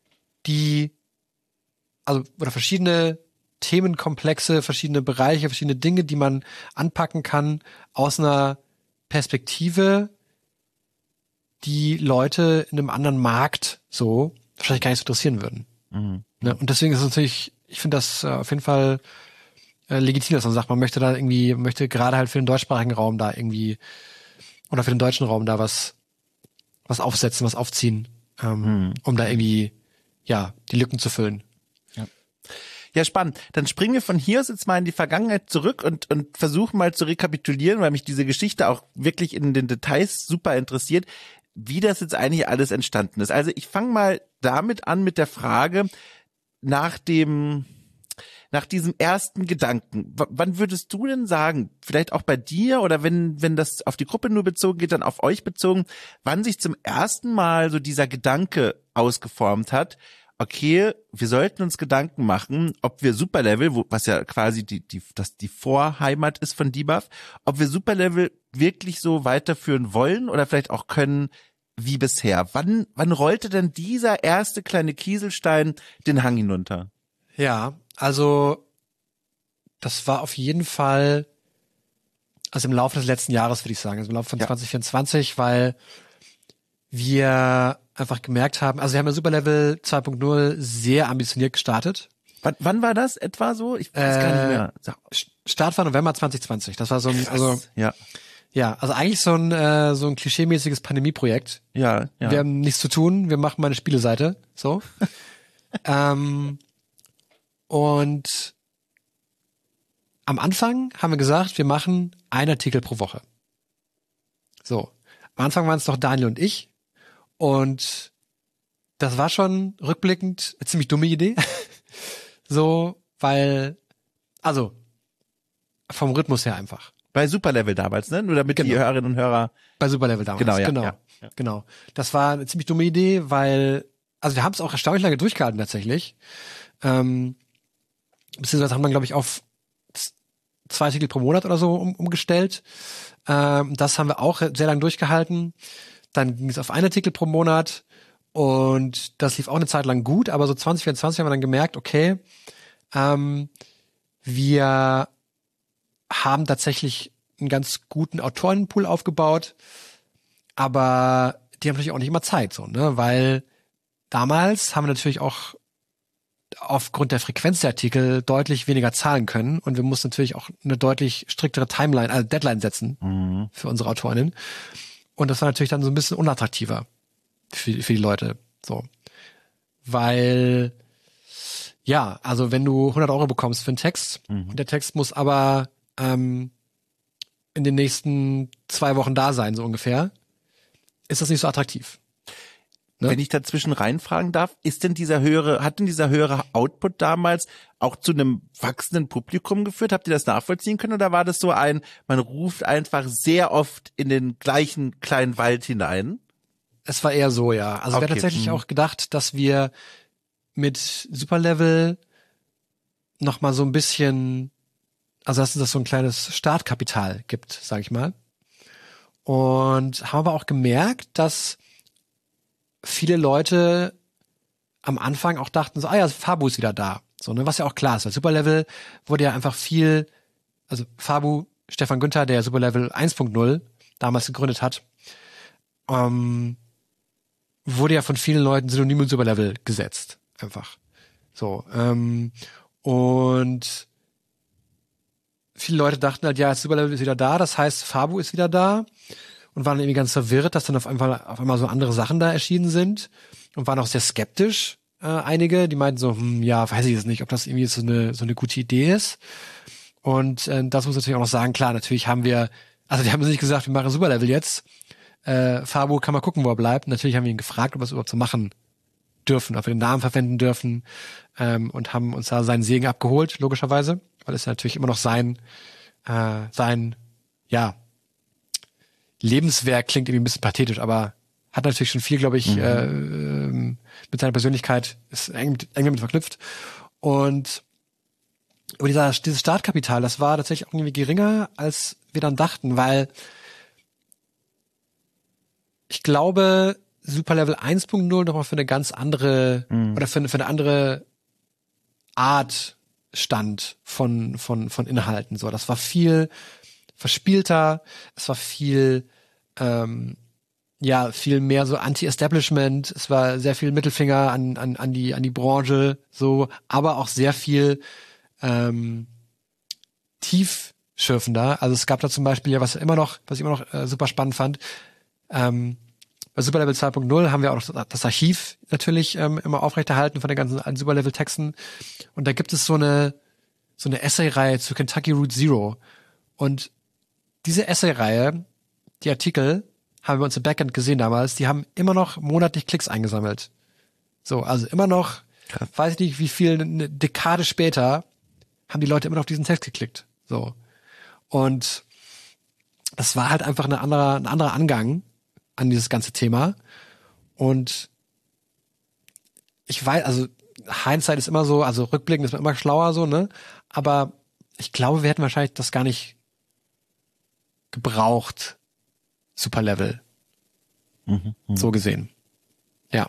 oder verschiedene Themenkomplexe, verschiedene Bereiche, verschiedene Dinge, die man anpacken kann aus einer Perspektive, die Leute in einem anderen Markt so wahrscheinlich gar nicht so interessieren würden. Mhm. Ne? Und deswegen ist es natürlich, ich finde das auf jeden Fall legitim, dass man sagt, man möchte gerade halt für den deutschsprachigen Raum da irgendwie oder für den deutschen Raum da was aufsetzen, was aufziehen, um da irgendwie, ja, die Lücken zu füllen. Ja, spannend. Dann springen wir von hier aus jetzt mal in die Vergangenheit zurück und versuchen mal zu rekapitulieren, weil mich diese Geschichte auch wirklich in den Details super interessiert, wie das jetzt eigentlich alles entstanden ist. Also ich fange mal damit an mit der Frage nach diesem ersten Gedanken. Wann würdest du denn sagen, vielleicht auch bei dir oder wenn das auf die Gruppe nur bezogen geht, dann auf euch bezogen, wann sich zum ersten Mal so dieser Gedanke ausgeformt hat, okay, wir sollten uns Gedanken machen, ob wir Superlevel, was ja quasi die Vorheimat ist von Debuff, ob wir Superlevel wirklich so weiterführen wollen oder vielleicht auch können wie bisher. Wann rollte denn dieser erste kleine Kieselstein den Hang hinunter? Ja, also das war auf jeden Fall, also im Laufe des letzten Jahres, würde ich sagen, also im Laufe von 2024, weil wir einfach gemerkt haben, also wir haben ja Superlevel 2.0 sehr ambitioniert gestartet. Wann war das etwa so? Ich weiß gar nicht mehr. Start war November 2020. Das war so ein, Krass. also eigentlich so ein klischeemäßiges Pandemieprojekt. Ja. Wir haben nichts zu tun, wir machen mal eine Spieleseite, so. Und am Anfang haben wir gesagt, wir machen einen Artikel pro Woche. So. Am Anfang waren es noch Daniel und ich. Und das war schon rückblickend eine ziemlich dumme Idee. So, weil, also, vom Rhythmus her einfach. Bei Superlevel damals, ne? Nur damit die Hörerinnen und Hörer. Bei Superlevel damals, genau. Das war eine ziemlich dumme Idee, weil, also wir haben es auch erstaunlich lange durchgehalten tatsächlich. Beziehungsweise haben wir, glaube ich, auf 2 Artikel pro Monat oder so umgestellt. Das haben wir auch sehr lange durchgehalten. Dann ging es auf 1 Artikel pro Monat und das lief auch eine Zeit lang gut, aber so 2024 haben wir dann gemerkt, okay, wir haben tatsächlich einen ganz guten Autorenpool aufgebaut, aber die haben natürlich auch nicht immer Zeit, so, ne, weil damals haben wir natürlich auch aufgrund der Frequenz der Artikel deutlich weniger zahlen können und wir mussten natürlich auch eine deutlich striktere Timeline, also Deadline setzen für unsere Autorinnen. Und das war natürlich dann so ein bisschen unattraktiver für die Leute, so. Weil, ja, also wenn du 100 € bekommst für einen Text und der Text muss aber in den nächsten 2 Wochen da sein, so ungefähr, ist das nicht so attraktiv. Ne? Wenn ich dazwischen reinfragen darf, hat denn dieser höhere Output damals auch zu einem wachsenden Publikum geführt? Habt ihr das nachvollziehen können oder war das so man ruft einfach sehr oft in den gleichen kleinen Wald hinein? Es war eher so, ja. Also wir haben tatsächlich auch gedacht, dass wir mit Superlevel noch mal so ein bisschen, also dass es das so ein kleines Startkapital gibt, sag ich mal. Und haben aber auch gemerkt, dass viele Leute am Anfang auch dachten so, ja, Fabu ist wieder da. So, ne, was ja auch klar ist, weil Superlevel wurde ja einfach viel, also Fabu, Stefan Günther, der Superlevel 1.0 damals gegründet hat, wurde ja von vielen Leuten synonym mit Superlevel gesetzt. Einfach. So, und viele Leute dachten halt, ja, Superlevel ist wieder da, das heißt, Fabu ist wieder da. Und waren irgendwie ganz verwirrt, dass dann auf einmal so andere Sachen da erschienen sind und waren auch sehr skeptisch, einige, die meinten so, ja, weiß ich jetzt nicht, ob das irgendwie so eine gute Idee ist. Und das muss natürlich auch noch sagen, klar, natürlich haben wir nicht gesagt, wir machen Superlevel jetzt. Fabo kann mal gucken, wo er bleibt. Natürlich haben wir ihn gefragt, ob wir es überhaupt so machen dürfen, ob wir den Namen verwenden dürfen, und haben uns da seinen Segen abgeholt, logischerweise, weil es natürlich immer noch sein Lebenswerk klingt irgendwie ein bisschen pathetisch, aber hat natürlich schon viel, glaube ich, mit seiner Persönlichkeit, ist eng damit verknüpft. Und aber dieses Startkapital, das war tatsächlich auch irgendwie geringer, als wir dann dachten, weil ich glaube, Superlevel 1.0 nochmal für eine ganz andere oder für eine andere Art stand von Inhalten. So, das war viel verspielter, es war viel viel mehr so Anti-Establishment, es war sehr viel Mittelfinger an die Branche, so, aber auch sehr viel tiefschürfender. Also es gab da zum Beispiel was ich immer noch super spannend fand, bei Superlevel 2.0 haben wir auch noch das Archiv natürlich immer aufrechterhalten von den ganzen alten Superlevel-Texten. Und da gibt es so eine Essay-Reihe zu Kentucky Route Zero. Und diese Essay-Reihe, die Artikel, haben wir uns im Backend gesehen damals, die haben immer noch monatlich Klicks eingesammelt. So, also immer noch, weiß ich nicht, wie viel, eine Dekade später, haben die Leute immer noch auf diesen Text geklickt. So. Und das war halt einfach ein anderer Angang an dieses ganze Thema. Und ich weiß, also Hindsight ist immer so, also rückblickend ist man immer schlauer so, ne? Aber ich glaube, wir hätten wahrscheinlich das gar nicht gebraucht, Superlevel. So gesehen. Ja.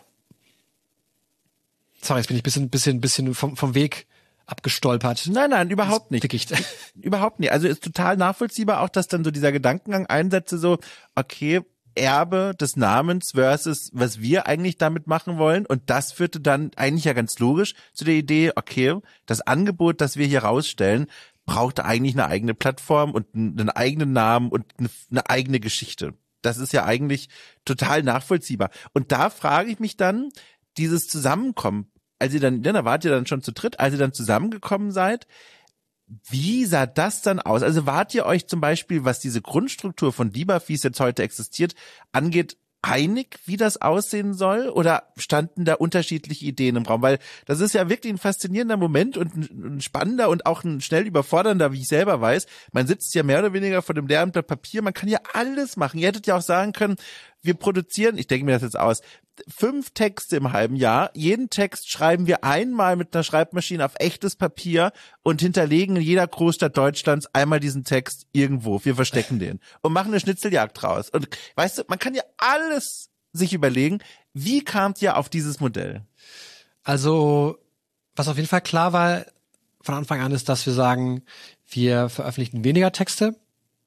Sorry, jetzt bin ich bisschen vom Weg abgestolpert. Nein, überhaupt nicht. Dickicht. Überhaupt nicht. Also ist total nachvollziehbar auch, dass dann so dieser Gedankengang einsetze, so, okay, Erbe des Namens versus was wir eigentlich damit machen wollen. Und das führte dann eigentlich ja ganz logisch zu der Idee, okay, das Angebot, das wir hier rausstellen, braucht eigentlich eine eigene Plattform und einen eigenen Namen und eine eigene Geschichte. Das ist ja eigentlich total nachvollziehbar. Und da frage ich mich dann, dieses Zusammenkommen, da wart ihr dann schon zu dritt, als ihr dann zusammengekommen seid, wie sah das dann aus? Also wart ihr euch zum Beispiel, was diese Grundstruktur von Debuff, wie es jetzt heute existiert, angeht, einig, wie das aussehen soll? Oder standen da unterschiedliche Ideen im Raum? Weil das ist ja wirklich ein faszinierender Moment und ein spannender und auch ein schnell überfordernder, wie ich selber weiß. Man sitzt ja mehr oder weniger vor dem leeren Blatt Papier. Man kann ja alles machen. Ihr hättet ja auch sagen können, wir produzieren, ich denke mir das jetzt aus, 5 Texte im halben Jahr. Jeden Text schreiben wir einmal mit einer Schreibmaschine auf echtes Papier und hinterlegen in jeder Großstadt Deutschlands einmal diesen Text irgendwo. Wir verstecken den und machen eine Schnitzeljagd draus. Und weißt du, man kann ja alles sich überlegen. Wie kamt ihr auf dieses Modell? Also, was auf jeden Fall klar war von Anfang an ist, dass wir sagen, wir veröffentlichen weniger Texte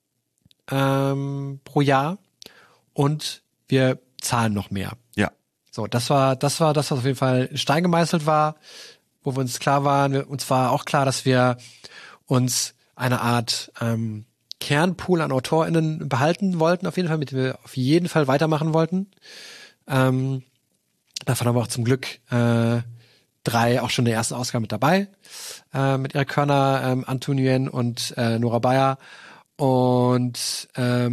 pro Jahr und wir zahlen noch mehr. Ja. So, das war das, was auf jeden Fall in Stein gemeißelt war, wo wir uns klar waren. Uns war auch klar, dass wir uns eine Art Kernpool an AutorInnen behalten wollten, auf jeden Fall, mit dem wir auf jeden Fall weitermachen wollten. Davon haben wir auch zum Glück 3 auch schon in der ersten Ausgabe mit dabei, mit Erik Körner, Antonien und Nora Bayer. Und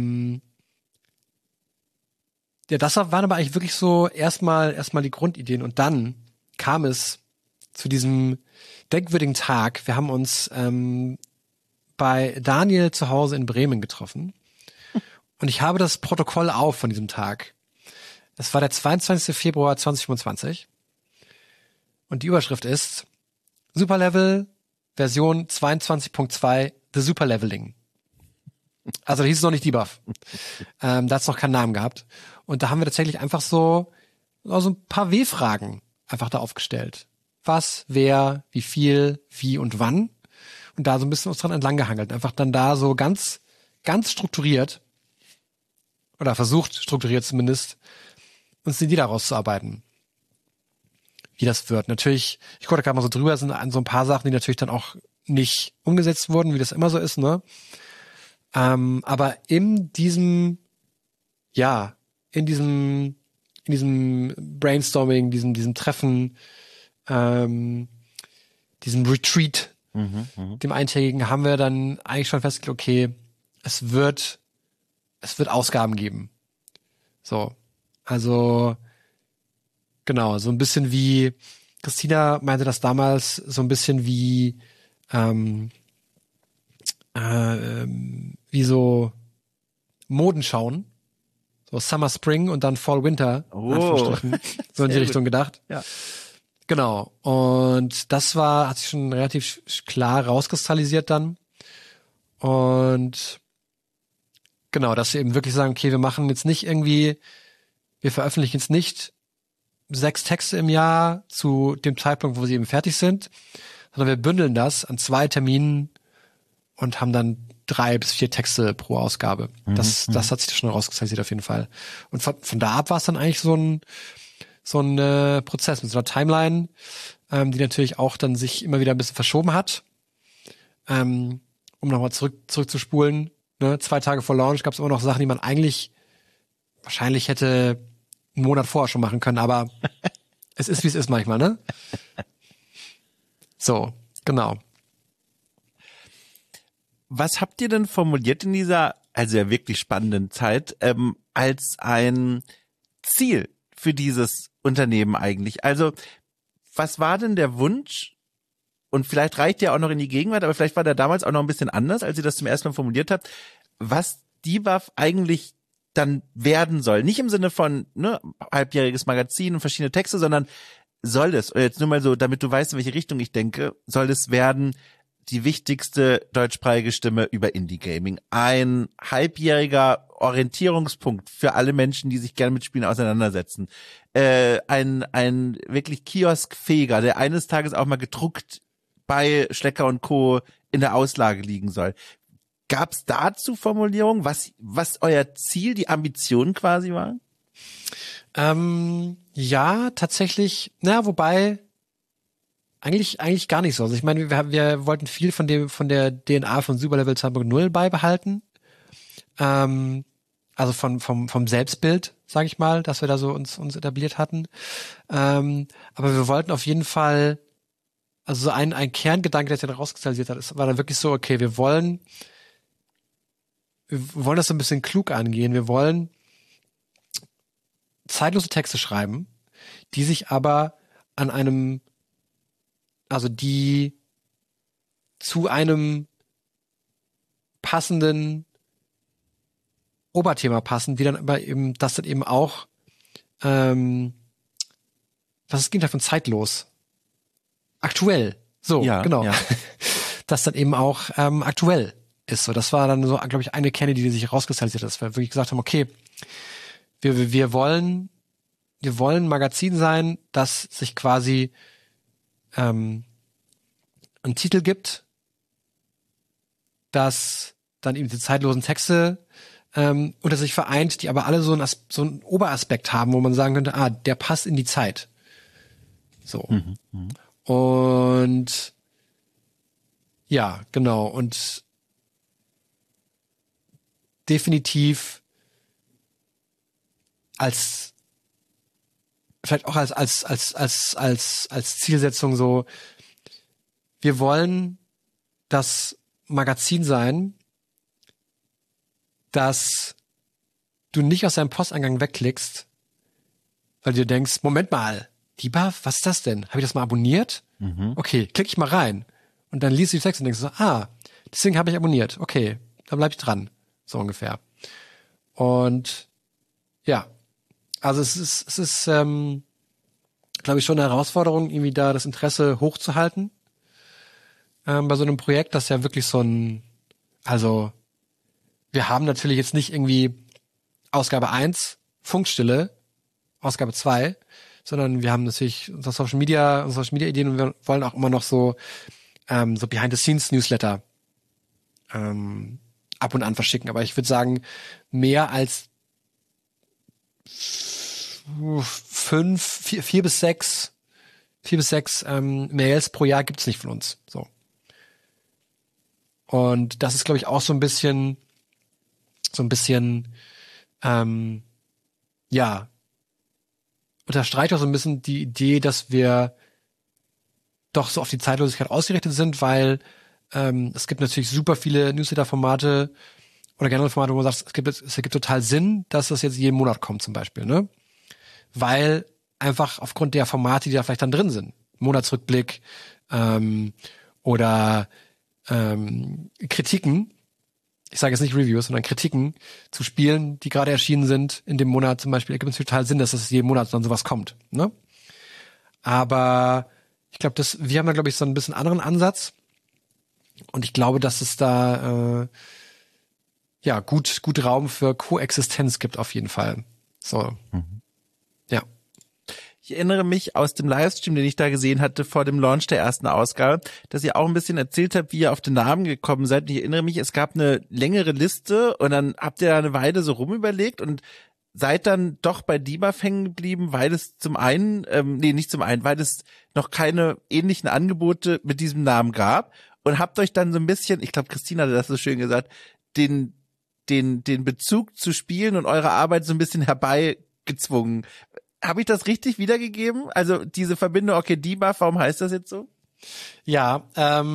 ja, das waren aber eigentlich wirklich so erstmal die Grundideen. Und dann kam es zu diesem denkwürdigen Tag. Wir haben uns bei Daniel zu Hause in Bremen getroffen. Und ich habe das Protokoll auf von diesem Tag. Es war der 22. Februar 2025. Und die Überschrift ist Superlevel Version 22.2 The Superleveling. Also da hieß es noch nicht Debuff. Da hat es noch keinen Namen gehabt. Und da haben wir tatsächlich einfach so ein paar W-Fragen einfach da aufgestellt. Was, wer, wie viel, wie und wann. Und da so ein bisschen uns dran entlang gehangelt. Einfach dann da so ganz strukturiert oder versucht strukturiert zumindest, uns die Idee daraus zu arbeiten. Wie das wird. Natürlich, ich gucke da gerade mal so drüber, sind an so ein paar Sachen, die natürlich dann auch nicht umgesetzt wurden, wie das immer so ist, ne? Aber in diesem Brainstorming, diesem Treffen, diesem Retreat, dem eintägigen, haben wir dann eigentlich schon festgelegt, okay, es wird Ausgaben geben. So. Also, genau, so ein bisschen wie, Christina meinte das damals, so ein bisschen wie so Modenschauen. So Summer, Spring und dann Fall, Winter. Oh. So in die Richtung gedacht. Ja. Genau. Und das hat sich schon relativ klar rauskristallisiert dann. Und genau, dass wir eben wirklich sagen, okay, wir veröffentlichen jetzt nicht 6 Texte im Jahr zu dem Zeitpunkt, wo sie eben fertig sind, sondern wir bündeln das an 2 Terminen und haben dann 3 bis 4 Texte pro Ausgabe. Das hat sich schon rauskristallisiert auf jeden Fall. Und von da ab war es dann eigentlich so ein Prozess mit so einer Timeline, die natürlich auch dann sich immer wieder ein bisschen verschoben hat. Um nochmal zurückzuspulen. Ne? 2 Tage vor Launch gab es immer noch Sachen, die man eigentlich wahrscheinlich hätte einen Monat vorher schon machen können, aber es ist, wie es ist manchmal, ne? So, genau. Was habt ihr denn formuliert in dieser, also ja wirklich spannenden Zeit, als ein Ziel für dieses Unternehmen eigentlich? Also, was war denn der Wunsch? Und vielleicht reicht der auch noch in die Gegenwart, aber vielleicht war der damals auch noch ein bisschen anders, als ihr das zum ersten Mal formuliert habt, was DBUFF eigentlich dann werden soll. Nicht im Sinne von halbjähriges Magazin und verschiedene Texte, sondern soll es, oder jetzt nur mal so, damit du weißt, in welche Richtung ich denke, soll es werden die wichtigste deutschsprachige Stimme über Indie-Gaming. Ein halbjähriger Orientierungspunkt für alle Menschen, die sich gerne mit Spielen auseinandersetzen. Ein wirklich kioskfähiger, der eines Tages auch mal gedruckt bei Schlecker und Co. in der Auslage liegen soll. Gab es dazu Formulierungen, was euer Ziel, die Ambition quasi war? Ja, tatsächlich, wobei eigentlich gar nicht so. Also ich meine, wir wollten viel von der DNA von Superlevel 2.0 beibehalten. Also vom Selbstbild, sage ich mal, dass wir da so uns etabliert hatten. Aber wir wollten auf jeden Fall, also so ein Kerngedanke, der sich dann rauskristallisiert hat, war dann wirklich so, okay, wir wollen das so ein bisschen klug angehen. Wir wollen zeitlose Texte schreiben, die sich aber die zu einem passenden Oberthema passen, die dann aber eben, das dann eben auch, was ist das Gegenteil von zeitlos? Aktuell. So, ja, genau. Ja. Das dann eben auch aktuell ist. So, das war dann so, glaube ich, eine Kerne, die sich herauskristallisiert hat, dass wir wirklich gesagt haben, okay, wir wollen ein Magazin sein, das sich quasi einen Titel gibt, das dann eben die zeitlosen Texte unter sich vereint, die aber alle so einen Oberaspekt haben, wo man sagen könnte, der passt in die Zeit. So. Und ja, genau. Und definitiv vielleicht auch als Zielsetzung so, wir wollen das Magazin sein, dass du nicht aus deinem Posteingang wegklickst, weil du dir denkst, Moment mal, DBUFF, was ist das denn? Habe ich das mal abonniert? Okay, klicke ich mal rein. Und dann liest du die Texte und denkst so, deswegen habe ich abonniert. Okay, dann bleib ich dran. So ungefähr. Und ja, also es ist glaube ich, schon eine Herausforderung, irgendwie da das Interesse hochzuhalten. Bei so einem Projekt, das ja wirklich also wir haben natürlich jetzt nicht irgendwie Ausgabe 1, Funkstille, Ausgabe 2, sondern wir haben natürlich unsere Social Media Ideen und wir wollen auch immer noch so Behind-the-Scenes-Newsletter ab und an verschicken. Aber ich würde sagen, mehr als 4 bis 6 Mails pro Jahr gibt's nicht von uns. So. Und das ist, glaube ich, auch so ein bisschen unterstreicht auch so ein bisschen die Idee, dass wir doch so auf die Zeitlosigkeit ausgerichtet sind, weil es gibt natürlich super viele Newsletter-Formate oder generelle Formate, wo man sagt, es ergibt total Sinn, dass das jetzt jeden Monat kommt zum Beispiel, ne? Weil einfach aufgrund der Formate, die da vielleicht dann drin sind, Monatsrückblick oder Kritiken, ich sage jetzt nicht Reviews, sondern Kritiken zu Spielen, die gerade erschienen sind in dem Monat zum Beispiel, ergibt es total Sinn, dass das jeden Monat dann sowas kommt, ne? Aber ich glaube, wir haben da, glaube ich, so ein bisschen anderen Ansatz und ich glaube, dass es da gut Raum für Koexistenz gibt auf jeden Fall. So. Ja. Ich erinnere mich aus dem Livestream, den ich da gesehen hatte vor dem Launch der ersten Ausgabe, dass ihr auch ein bisschen erzählt habt, wie ihr auf den Namen gekommen seid. Und ich erinnere mich, es gab eine längere Liste und dann habt ihr da eine Weile so rumüberlegt und seid dann doch bei Debuff hängen geblieben, weil es zum einen, nicht zum einen, weil es noch keine ähnlichen Angebote mit diesem Namen gab und habt euch dann so ein bisschen, ich glaube, Christina hatte das so schön gesagt, den Bezug zu Spielen und eure Arbeit so ein bisschen herbeigezwungen. Habe ich das richtig wiedergegeben? Also diese Verbindung, okay, Debuff, warum heißt das jetzt so? Ja,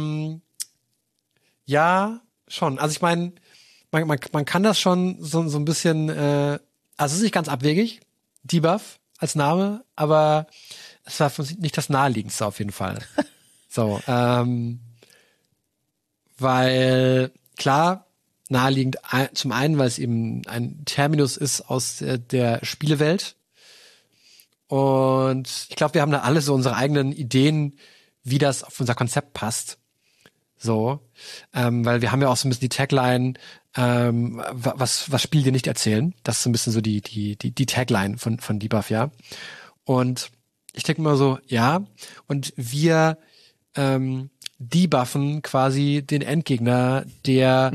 ja, schon. Also ich meine, man kann das schon so ein bisschen, also es ist nicht ganz abwegig, Debuff als Name, aber es war für uns nicht das naheliegendste auf jeden Fall. So, weil klar, naheliegend zum einen, weil es eben ein Terminus ist aus der Spielewelt. Und ich glaube, wir haben da alle so unsere eigenen Ideen, wie das auf unser Konzept passt. So, weil wir haben ja auch so ein bisschen die Tagline, was Spiel dir nicht erzählen. Das ist so ein bisschen so die Tagline von Debuff, ja. Und ich denke mal so, ja, und wir debuffen quasi den Endgegner, der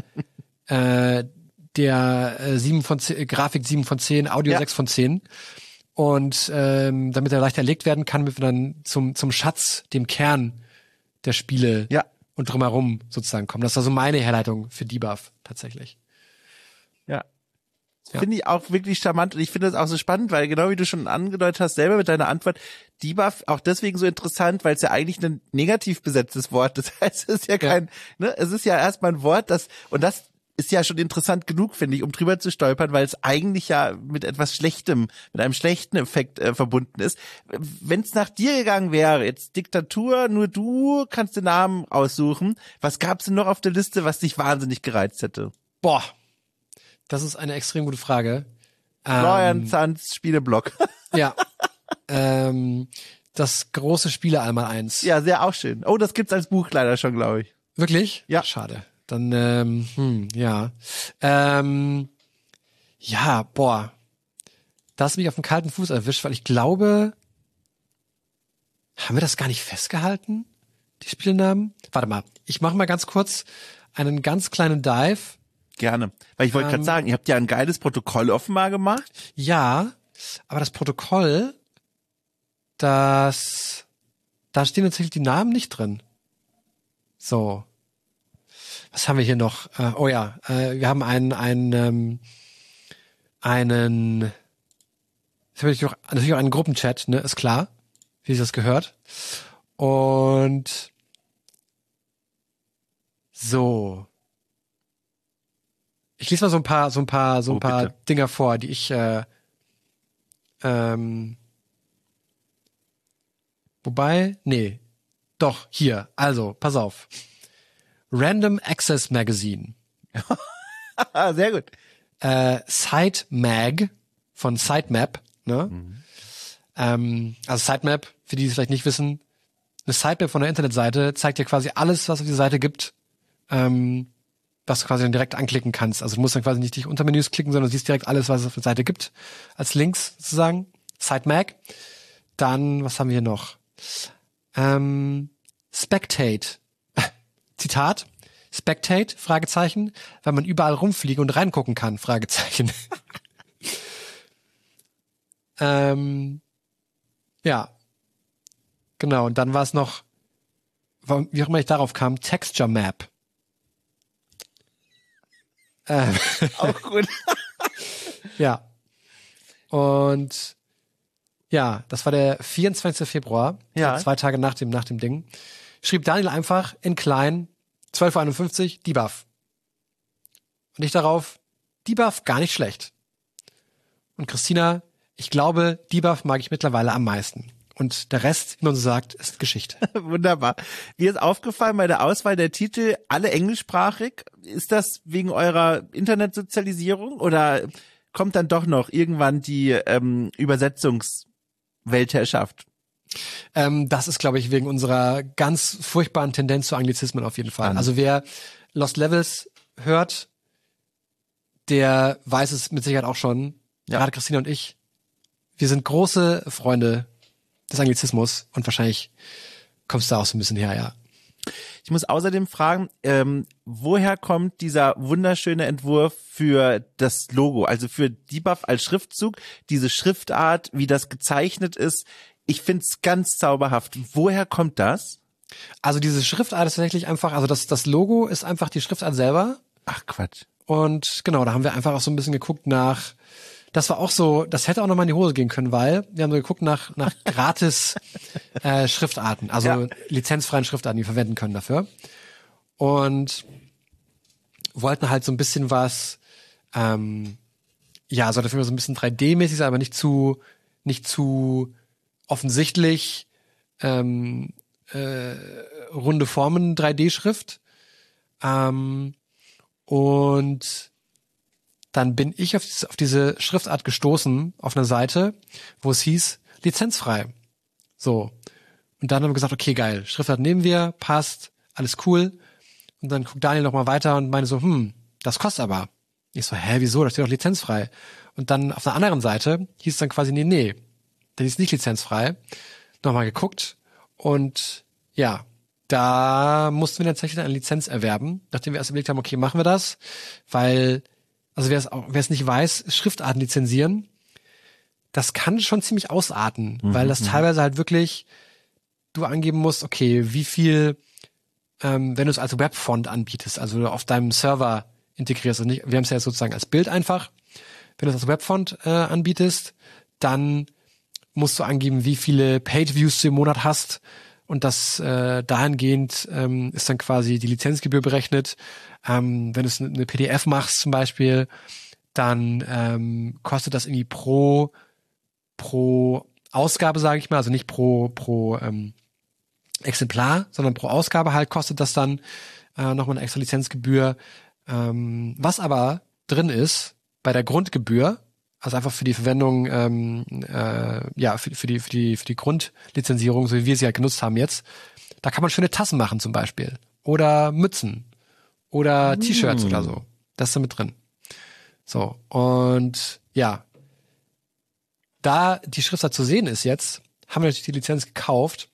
7 von 10, Grafik 7 von 10, Audio 6 von 10. Und damit er leicht erlegt werden kann, damit wir dann zum Schatz, dem Kern der Spiele und drumherum sozusagen kommen. Das war so meine Herleitung für Debuff tatsächlich. Ja. Finde ich auch wirklich charmant und ich finde das auch so spannend, weil genau wie du schon angedeutet hast, selber mit deiner Antwort, Debuff auch deswegen so interessant, weil es ja eigentlich ein negativ besetztes Wort ist. Das heißt, es ist ja kein, ne, es ist ja erstmal ein Wort, das ist ja schon interessant genug, finde ich, um drüber zu stolpern, weil es eigentlich ja mit etwas Schlechtem, mit einem schlechten Effekt verbunden ist. Wenn es nach dir gegangen wäre, jetzt Diktatur, nur du kannst den Namen aussuchen, was gab's denn noch auf der Liste, was dich wahnsinnig gereizt hätte? Boah, das ist eine extrem gute Frage. Florian Zanz Spieleblock. Ja. Das große Spiele einmal eins. Ja, sehr auch schön. Oh, das gibt's als Buch leider schon, glaube ich. Wirklich? Ja. Schade. Dann, ja. Ja, boah. Da hast du mich auf den kalten Fuß erwischt, weil ich glaube, haben wir das gar nicht festgehalten? Die Spielnamen? Warte mal, ich mache mal ganz kurz einen ganz kleinen Dive. Gerne. Weil ich wollte gerade sagen, ihr habt ja ein geiles Protokoll offenbar gemacht. Ja, aber das Protokoll, da stehen tatsächlich die Namen nicht drin. So. Was haben wir hier noch? Wir haben natürlich auch einen Gruppenchat, ne, ist klar, wie sich das gehört. Und so. Ich lese mal so ein paar Bitte. Dinger vor, die ich hier. Also, pass auf. Random Access Magazine. Sehr gut. Sitemag von Sitemap, ne? Also Sitemap, für die es vielleicht nicht wissen, eine Sitemap von der Internetseite zeigt dir quasi alles, was auf dieser Seite gibt, was du quasi dann direkt anklicken kannst. Also du musst dann quasi nicht dich unter Menüs klicken, sondern du siehst direkt alles, was es auf der Seite gibt, als Links sozusagen. Sitemag. Dann, was haben wir hier noch? Spectate. Zitat. Spectate, Fragezeichen, weil man überall rumfliegen und reingucken kann, Fragezeichen. Ja. Genau, und dann war es noch, wie auch immer ich darauf kam, Texture Map. Auch gut. Ja. Und ja, das war der 24. Februar, Ja. 2 Tage nach dem Ding. Schrieb Daniel einfach in klein, 12:51 Uhr, Debuff. Und ich darauf, Debuff gar nicht schlecht. Und Christina, ich glaube, Debuff mag ich mittlerweile am meisten. Und der Rest, wie man so sagt, ist Geschichte. Wunderbar. Mir ist aufgefallen bei der Auswahl der Titel, alle englischsprachig. Ist das wegen eurer Internetsozialisierung oder kommt dann doch noch irgendwann die Übersetzungsweltherrschaft? Das ist, glaube ich, wegen unserer ganz furchtbaren Tendenz zu Anglizismen auf jeden Fall. Also wer Lost Levels hört, der weiß es mit Sicherheit auch schon. Ja. Gerade Christina und ich, wir sind große Freunde des Anglizismus und wahrscheinlich kommst du da auch so ein bisschen her, ja. Ich muss außerdem fragen, woher kommt dieser wunderschöne Entwurf für das Logo, also für Debuff als Schriftzug, diese Schriftart, wie das gezeichnet ist? Ich find's ganz zauberhaft. Woher kommt das? Also diese Schriftart ist tatsächlich einfach, also das Logo ist einfach die Schriftart selber. Ach Quatsch. Und genau, da haben wir einfach auch so ein bisschen geguckt nach, das war auch so, das hätte auch nochmal in die Hose gehen können, weil wir haben so geguckt nach gratis Schriftarten, also lizenzfreien Schriftarten, die wir verwenden können dafür. Und wollten halt so ein bisschen was, ja, sollte für so ein bisschen 3D-mäßig sein, aber nicht zu offensichtlich runde Formen 3D-Schrift. Und dann bin ich auf diese Schriftart gestoßen, auf einer Seite, wo es hieß, lizenzfrei. So. Und dann haben wir gesagt, okay, geil, Schriftart nehmen wir, passt, alles cool. Und dann guckt Daniel noch mal weiter und meinte so, das kostet aber. Ich so, wieso, das steht doch lizenzfrei. Und dann auf einer anderen Seite hieß es dann quasi, nee, das ist nicht lizenzfrei. Nochmal geguckt und ja, da mussten wir tatsächlich eine Lizenz erwerben, nachdem wir erst überlegt haben, okay, machen wir das, weil, also wer es nicht weiß, Schriftarten lizenzieren, das kann schon ziemlich ausarten, weil das teilweise halt wirklich du angeben musst, okay, wie viel, wenn du es als Webfont anbietest, also auf deinem Server integrierst, also nicht, wir haben es ja jetzt sozusagen als Bild einfach, wenn du es als Webfont anbietest, dann musst du angeben, wie viele Page-Views du im Monat hast. Und das dahingehend ist dann quasi die Lizenzgebühr berechnet. Wenn du es eine PDF machst zum Beispiel, dann kostet das irgendwie pro Ausgabe, sage ich mal, also nicht pro Exemplar, sondern pro Ausgabe halt kostet das dann nochmal eine extra Lizenzgebühr. Was aber drin ist bei der Grundgebühr, also einfach für die Verwendung, für die Grundlizenzierung, so wie wir sie halt genutzt haben jetzt, da kann man schöne Tassen machen zum Beispiel. Oder Mützen. Oder T-Shirts oder so. Das ist da mit drin. So, und ja, da die Schriftart zu sehen ist jetzt, haben wir natürlich die Lizenz gekauft.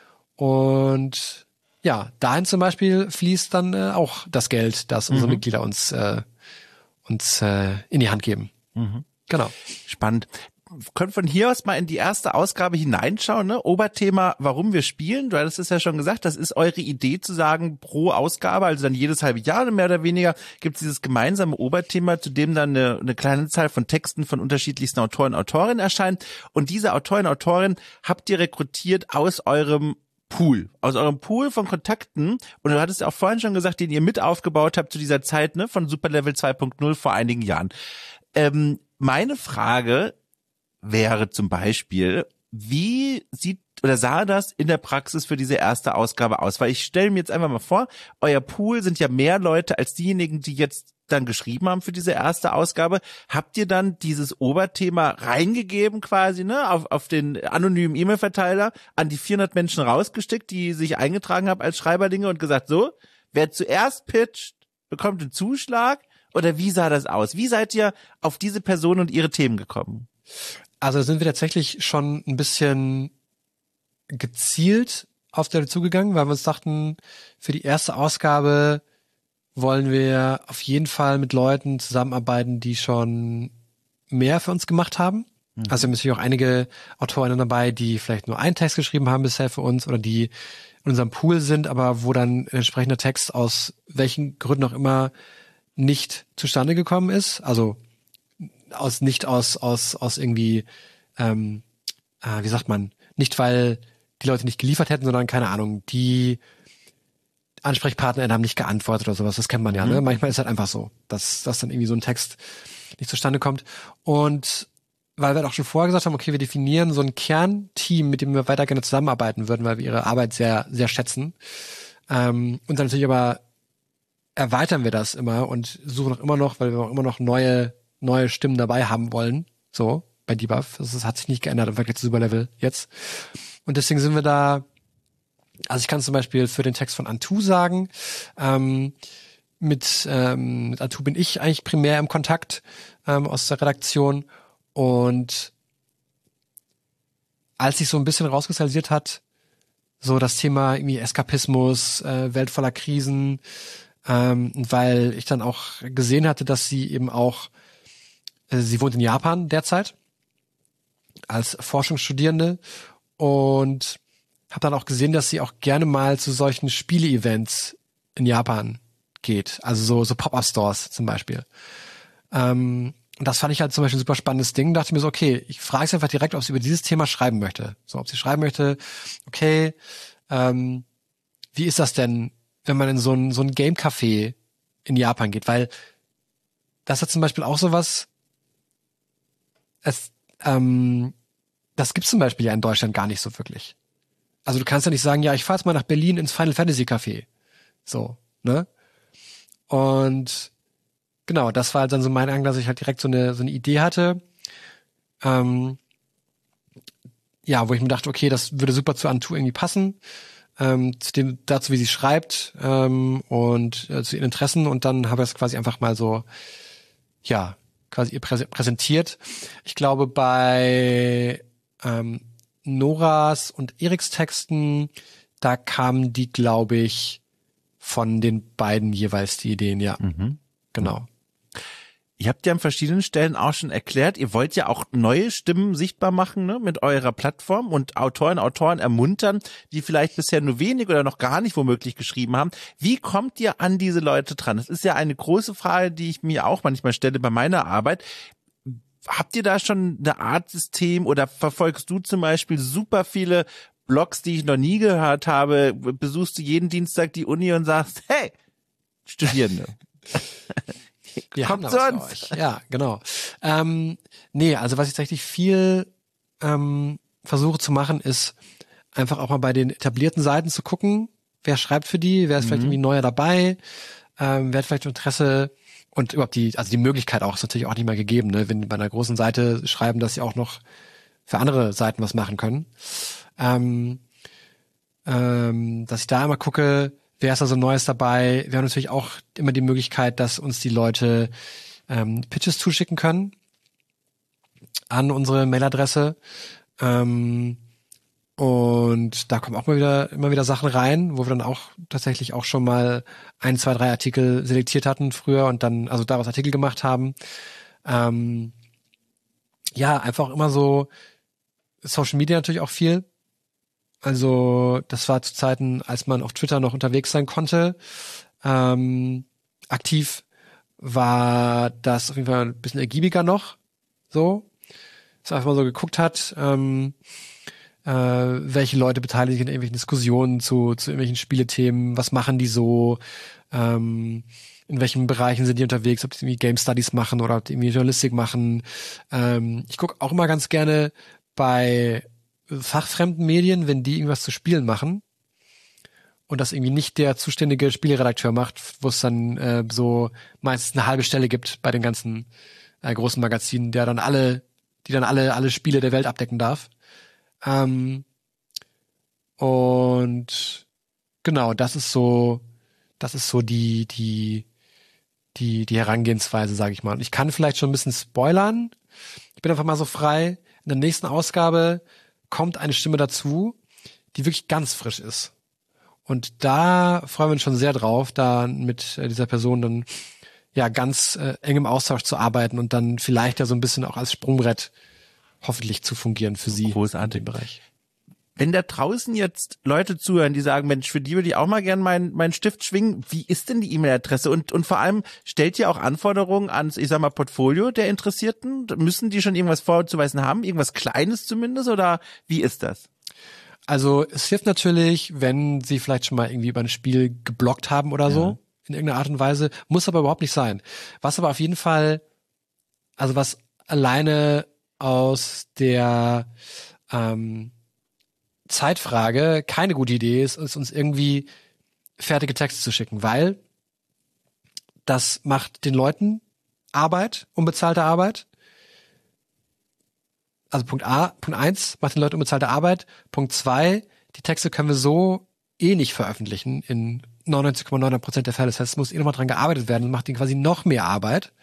Und ja, dahin zum Beispiel fließt dann auch das Geld, das unsere Mitglieder uns in die Hand geben. Genau. Spannend. Können von hier aus mal in die erste Ausgabe hineinschauen, ne? Oberthema, warum wir spielen. Du hattest es ja schon gesagt, das ist eure Idee zu sagen, pro Ausgabe, also dann jedes halbe Jahr mehr oder weniger, gibt es dieses gemeinsame Oberthema, zu dem dann eine kleine Zahl von Texten von unterschiedlichsten Autoren und Autorinnen erscheint. Und diese Autoren und Autorinnen habt ihr rekrutiert aus eurem Pool von Kontakten. Und du hattest ja auch vorhin schon gesagt, den ihr mit aufgebaut habt zu dieser Zeit, ne, von Superlevel 2.0 vor einigen Jahren. Meine Frage wäre zum Beispiel, wie sah das in der Praxis für diese erste Ausgabe aus? Weil ich stelle mir jetzt einfach mal vor, euer Pool sind ja mehr Leute als diejenigen, die jetzt dann geschrieben haben für diese erste Ausgabe. Habt ihr dann dieses Oberthema reingegeben quasi, ne, auf den anonymen E-Mail-Verteiler an die 400 Menschen rausgesteckt, die sich eingetragen haben als Schreiberlinge und gesagt, so, wer zuerst pitcht, bekommt den Zuschlag? Oder wie sah das aus? Wie seid ihr auf diese Person und ihre Themen gekommen? Also sind wir tatsächlich schon ein bisschen gezielt auf der zugegangen, weil wir uns dachten, für die erste Ausgabe wollen wir auf jeden Fall mit Leuten zusammenarbeiten, die schon mehr für uns gemacht haben. Also wir haben natürlich auch einige Autorinnen dabei, die vielleicht nur einen Text geschrieben haben bisher für uns oder die in unserem Pool sind, aber wo dann ein entsprechender Text aus welchen Gründen auch immer nicht zustande gekommen ist, also nicht aus irgendwie, wie sagt man, nicht weil die Leute nicht geliefert hätten, sondern keine Ahnung, die AnsprechpartnerInnen haben nicht geantwortet oder sowas, das kennt man ja, ne? Manchmal ist halt einfach so, dass dann irgendwie so ein Text nicht zustande kommt. Und weil wir auch schon vorher gesagt haben, okay, wir definieren so ein Kernteam, mit dem wir weiter gerne zusammenarbeiten würden, weil wir ihre Arbeit sehr, sehr schätzen. Und dann natürlich aber erweitern wir das immer und suchen auch immer noch, weil wir auch immer noch neue Stimmen dabei haben wollen. So, bei Debuff. Das hat sich nicht geändert im Vergleich zu Superlevel jetzt. Und deswegen sind wir da, also ich kann zum Beispiel für den Text von Antu sagen, mit Antu bin ich eigentlich primär im Kontakt aus der Redaktion und als sich so ein bisschen rauskristallisiert hat, so das Thema irgendwie Eskapismus, Welt voller Krisen, weil ich dann auch gesehen hatte, dass sie eben auch, sie wohnt in Japan derzeit als Forschungsstudierende und habe dann auch gesehen, dass sie auch gerne mal zu solchen Spiele-Events in Japan geht, also so Pop-up-Stores zum Beispiel. Und das fand ich halt zum Beispiel ein super spannendes Ding. Dachte mir so, okay, ich frage sie einfach direkt, ob sie über dieses Thema schreiben möchte. So, ob sie schreiben möchte, okay, wie ist das denn, wenn man in so ein Game-Café in Japan geht? Weil das hat zum Beispiel auch sowas, das gibt's zum Beispiel ja in Deutschland gar nicht so wirklich. Also du kannst ja nicht sagen, ja, ich fahr jetzt mal nach Berlin ins Final Fantasy Café. So, ne? Und genau, das war halt dann so mein Angang, dass ich halt direkt so eine Idee hatte. Ja, wo ich mir dachte, okay, das würde super zu Antu irgendwie passen. Dazu, wie sie schreibt, und zu ihren Interessen. Und dann habe ich es quasi einfach mal so, ja, quasi ihr präsentiert. Ich glaube, bei Noras und Eriks Texten, da kamen die, glaube ich, von den beiden jeweils die Ideen, ja. Genau. Ihr habt ja an verschiedenen Stellen auch schon erklärt, ihr wollt ja auch neue Stimmen sichtbar machen, ne, mit eurer Plattform und Autoren ermuntern, die vielleicht bisher nur wenig oder noch gar nicht womöglich geschrieben haben. Wie kommt ihr an diese Leute dran? Das ist ja eine große Frage, die ich mir auch manchmal stelle bei meiner Arbeit. Habt ihr da schon eine Art System oder verfolgst du zum Beispiel super viele Blogs, die ich noch nie gehört habe? Besuchst du jeden Dienstag die Uni und sagst, hey, Studierende. Wir kommt haben da sonst. was für euch. Ja, genau. Nee, also was ich tatsächlich viel versuche zu machen, ist einfach auch mal bei den etablierten Seiten zu gucken, wer schreibt für die, wer ist vielleicht irgendwie neuer dabei, wer hat vielleicht Interesse und überhaupt die Möglichkeit auch ist natürlich auch nicht mal gegeben, ne? Wenn die bei einer großen Seite schreiben, dass sie auch noch für andere Seiten was machen können. Dass ich da immer gucke, wer ist da so Neues dabei. Wir haben natürlich auch immer die Möglichkeit, dass uns die Leute Pitches zuschicken können an unsere Mailadresse. Und da kommen auch immer wieder Sachen rein, wo wir dann auch tatsächlich auch schon mal 1, 2, 3 Artikel selektiert hatten früher und dann also daraus Artikel gemacht haben. Ja, einfach immer so Social Media natürlich auch viel. Also das war zu Zeiten, als man auf Twitter noch unterwegs sein konnte. Aktiv war das auf jeden Fall ein bisschen ergiebiger noch. So, dass man einfach mal so geguckt hat, welche Leute beteiligen sich in irgendwelchen Diskussionen zu irgendwelchen Spielethemen, was machen die so, in welchen Bereichen sind die unterwegs, ob die irgendwie Game Studies machen oder ob die irgendwie Journalistik machen. Ich gucke auch immer ganz gerne bei fachfremden Medien, wenn die irgendwas zu Spielen machen und das irgendwie nicht der zuständige Spieleredakteur macht, wo es dann so meistens eine halbe Stelle gibt bei den ganzen großen Magazinen, die dann alle Spiele der Welt abdecken darf. Und genau, das ist so die Herangehensweise, sage ich mal. Und ich kann vielleicht schon ein bisschen spoilern. Ich bin einfach mal so frei. In der nächsten Ausgabe kommt eine Stimme dazu, die wirklich ganz frisch ist. Und da freuen wir uns schon sehr drauf, da mit dieser Person dann ja ganz eng im Austausch zu arbeiten und dann vielleicht ja so ein bisschen auch als Sprungbrett hoffentlich zu fungieren für sie. Großartig. In dem Bereich. Wenn da draußen jetzt Leute zuhören, die sagen, Mensch, für die würde ich auch mal gern meinen Stift schwingen, wie ist denn die E-Mail-Adresse? Und vor allem, stellt ihr auch Anforderungen ans, ich sag mal, Portfolio der Interessierten? Müssen die schon irgendwas vorzuweisen haben? Irgendwas Kleines zumindest? Oder wie ist das? Also es hilft natürlich, wenn sie vielleicht schon mal irgendwie über ein Spiel geblockt haben oder so, in irgendeiner Art und Weise. Muss aber überhaupt nicht sein. Was aber auf jeden Fall, also was alleine aus der Zeitfrage keine gute Idee ist uns irgendwie fertige Texte zu schicken, weil das macht den Leuten Arbeit, unbezahlte Arbeit. Also Punkt 1 macht den Leuten unbezahlte Arbeit. Punkt 2, die Texte können wir so nicht veröffentlichen in 99,9% der Fälle. Das heißt, es muss nochmal dran gearbeitet werden und macht ihnen quasi noch mehr Arbeit.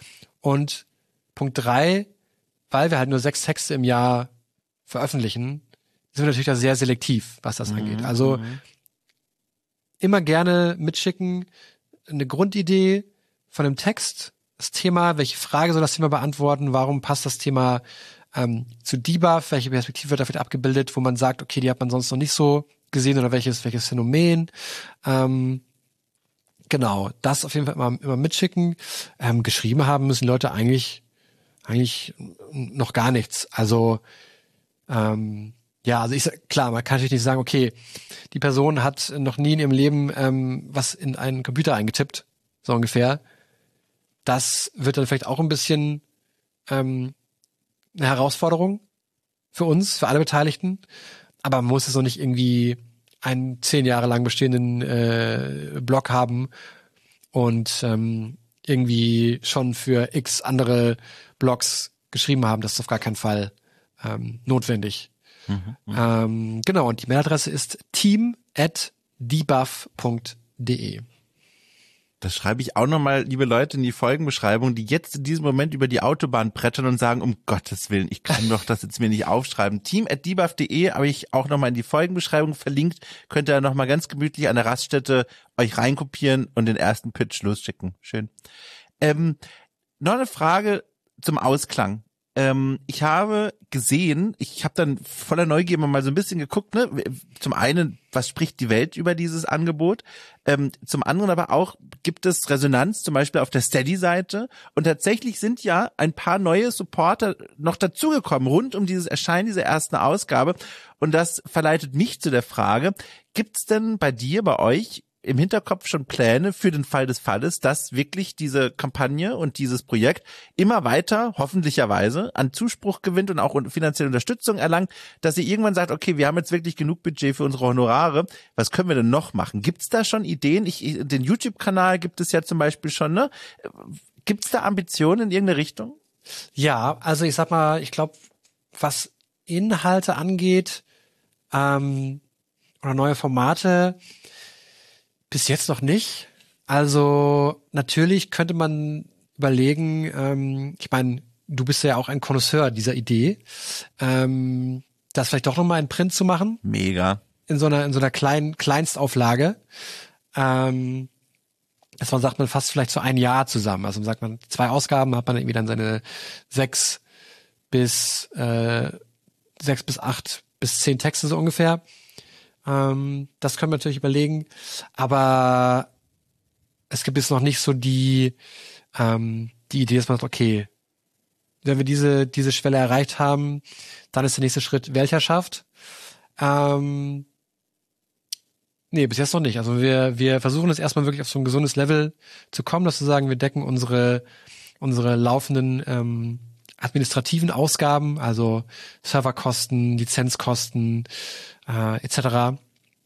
Und Punkt 3, weil wir halt nur 6 Texte im Jahr veröffentlichen, sind wir natürlich da sehr selektiv, was das angeht. Also immer gerne mitschicken, eine Grundidee von einem Text, das Thema, welche Frage soll das Thema beantworten, warum passt das Thema zu Debuff, welche Perspektive wird dafür abgebildet, wo man sagt, okay, die hat man sonst noch nicht so gesehen oder welches Phänomen. Genau, das auf jeden Fall immer mitschicken. Geschrieben haben müssen Leute eigentlich noch gar nichts. Also also klar, man kann natürlich nicht sagen, okay, die Person hat noch nie in ihrem Leben was in einen Computer eingetippt, so ungefähr. Das wird dann vielleicht auch ein bisschen eine Herausforderung für uns, für alle Beteiligten. Aber man muss es noch nicht irgendwie einen 10 Jahre lang bestehenden Blog haben und irgendwie schon für x andere Blogs geschrieben haben. Das ist auf gar keinen Fall notwendig. Genau, und die Mailadresse ist team@debuff.de. Das schreibe ich auch nochmal, liebe Leute, in die Folgenbeschreibung, die jetzt in diesem Moment über die Autobahn brettern und sagen, um Gottes Willen, ich kann doch das jetzt mir nicht aufschreiben. Team@debuff.de habe ich auch nochmal in die Folgenbeschreibung verlinkt. Könnt ihr nochmal ganz gemütlich an der Raststätte euch reinkopieren und den ersten Pitch losschicken. Schön. Noch eine Frage zum Ausklang. Ich habe gesehen, ich habe dann voller Neugier mal so ein bisschen geguckt, ne? Zum einen, was spricht die Welt über dieses Angebot? Zum anderen aber auch, gibt es Resonanz, zum Beispiel auf der Steady-Seite? Und tatsächlich sind ja ein paar neue Supporter noch dazugekommen, rund um dieses Erscheinen dieser ersten Ausgabe. Und das verleitet mich zu der Frage, gibt es denn bei dir, bei euch, im Hinterkopf schon Pläne für den Fall des Falles, dass wirklich diese Kampagne und dieses Projekt immer weiter, hoffentlicherweise, an Zuspruch gewinnt und auch finanzielle Unterstützung erlangt, dass ihr irgendwann sagt, okay, wir haben jetzt wirklich genug Budget für unsere Honorare, was können wir denn noch machen? Gibt's da schon Ideen? Den YouTube-Kanal gibt es ja zum Beispiel schon, ne? Gibt's da Ambitionen in irgendeine Richtung? Ja, also ich sag mal, ich glaube, was Inhalte angeht, oder neue Formate, bis jetzt noch nicht. Also natürlich könnte man überlegen, ich meine, du bist ja auch ein Connoisseur dieser Idee, das vielleicht doch nochmal in Print zu machen. Mega. In so einer Kleinstauflage. Dass man sagt, man fasst vielleicht so ein Jahr zusammen. Also sagt man 2 Ausgaben, hat man irgendwie dann seine 6 bis 8 bis 10 Texte so ungefähr. Das können wir natürlich überlegen, aber es gibt jetzt noch nicht so die Idee, dass man sagt, okay, wenn wir diese Schwelle erreicht haben, dann ist der nächste Schritt Weltherrschaft. Nee, bis jetzt noch nicht. Also wir versuchen es erstmal wirklich auf so ein gesundes Level zu kommen, dass wir sagen, wir decken unsere laufenden administrativen Ausgaben, also Serverkosten, Lizenzkosten, etc.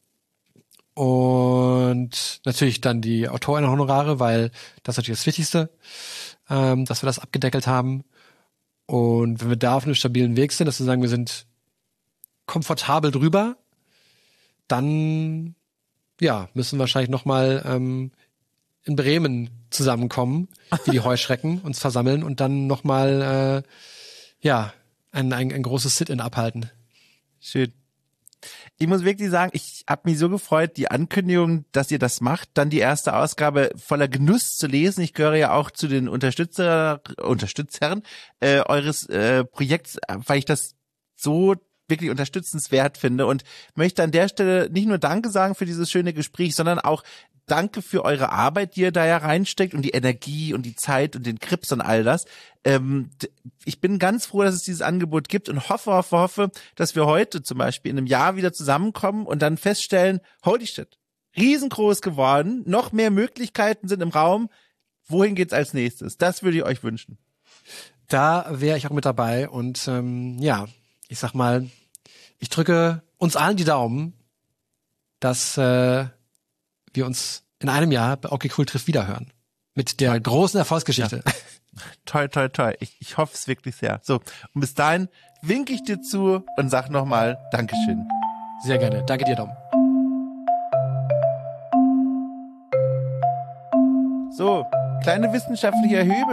Und natürlich dann die Autorinnenhonorare, weil das ist natürlich das Wichtigste, dass wir das abgedeckelt haben. Und wenn wir da auf einem stabilen Weg sind, dass wir sagen, wir sind komfortabel drüber, dann müssen wir wahrscheinlich nochmal in Bremen zusammenkommen, wie die Heuschrecken, uns versammeln und dann nochmal ein großes Sit-in abhalten. Schön. Ich muss wirklich sagen, ich habe mich so gefreut, die Ankündigung, dass ihr das macht, dann die erste Ausgabe voller Genuss zu lesen. Ich gehöre ja auch zu den Unterstützern eures Projekts, weil ich das so wirklich unterstützenswert finde und möchte an der Stelle nicht nur Danke sagen für dieses schöne Gespräch, sondern auch Danke für eure Arbeit, die ihr da ja reinsteckt und die Energie und die Zeit und den Krips und all das. Ich bin ganz froh, dass es dieses Angebot gibt und hoffe, dass wir heute zum Beispiel in einem Jahr wieder zusammenkommen und dann feststellen, holy shit, riesengroß geworden, noch mehr Möglichkeiten sind im Raum. Wohin geht's als nächstes? Das würde ich euch wünschen. Da wäre ich auch mit dabei und ich sag mal, ich drücke uns allen die Daumen, dass wir uns in einem Jahr bei Okay Cool trifft wiederhören. Mit der großen Erfolgsgeschichte. Ja. Toi, toi, toi. Ich hoffe es wirklich sehr. So, und bis dahin winke ich dir zu und sag nochmal Dankeschön. Sehr gerne. Danke dir, Dom. So, Kleine wissenschaftliche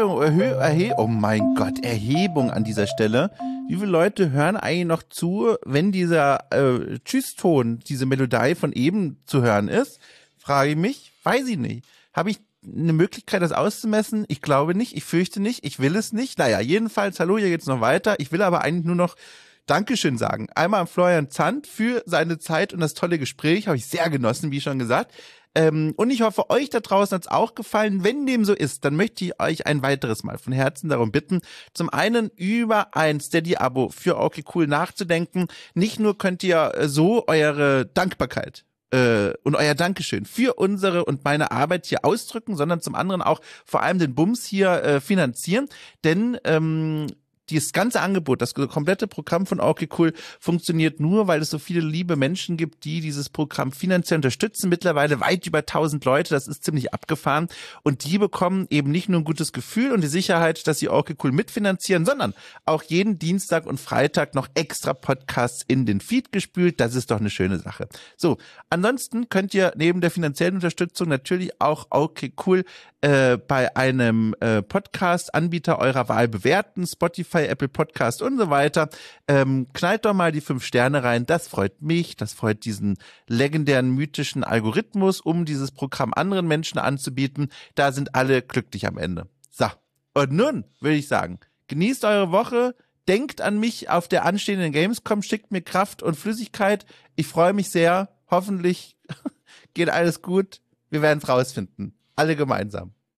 Erhebung an dieser Stelle. Wie viele Leute hören eigentlich noch zu, wenn dieser Tschüss-Ton, diese Melodie von eben zu hören ist? Frage ich mich, weiß ich nicht. Habe ich eine Möglichkeit, das auszumessen? Ich glaube nicht, ich fürchte nicht, ich will es nicht. Naja, jedenfalls, hallo, hier geht's noch weiter. Ich will aber eigentlich nur noch Dankeschön sagen. Einmal an Florian Zandt für seine Zeit und das tolle Gespräch. Habe ich sehr genossen, wie schon gesagt. Und ich hoffe, euch da draußen hat's auch gefallen. Wenn dem so ist, dann möchte ich euch ein weiteres Mal von Herzen darum bitten, zum einen über ein Steady-Abo für okay cool nachzudenken. Nicht nur könnt ihr so eure Dankbarkeit und euer Dankeschön für unsere und meine Arbeit hier ausdrücken, sondern zum anderen auch vor allem den Bums hier finanzieren. Denn dieses ganze Angebot, das komplette Programm von okay cool funktioniert nur, weil es so viele liebe Menschen gibt, die dieses Programm finanziell unterstützen. Mittlerweile weit über 1000 Leute, das ist ziemlich abgefahren. Und die bekommen eben nicht nur ein gutes Gefühl und die Sicherheit, dass sie okay cool mitfinanzieren, sondern auch jeden Dienstag und Freitag noch extra Podcasts in den Feed gespült. Das ist doch eine schöne Sache. So, ansonsten könnt ihr neben der finanziellen Unterstützung natürlich auch okay cool bei einem Podcast-Anbieter eurer Wahl bewerten, Spotify, Apple Podcast und so weiter. Knallt doch mal die 5 Sterne rein, das freut mich, das freut diesen legendären, mythischen Algorithmus, um dieses Programm anderen Menschen anzubieten. Da sind alle glücklich am Ende. So, und nun würde ich sagen, genießt eure Woche, denkt an mich auf der anstehenden Gamescom, schickt mir Kraft und Flüssigkeit. Ich freue mich sehr, hoffentlich geht alles gut. Wir werden es rausfinden. Alle gemeinsam.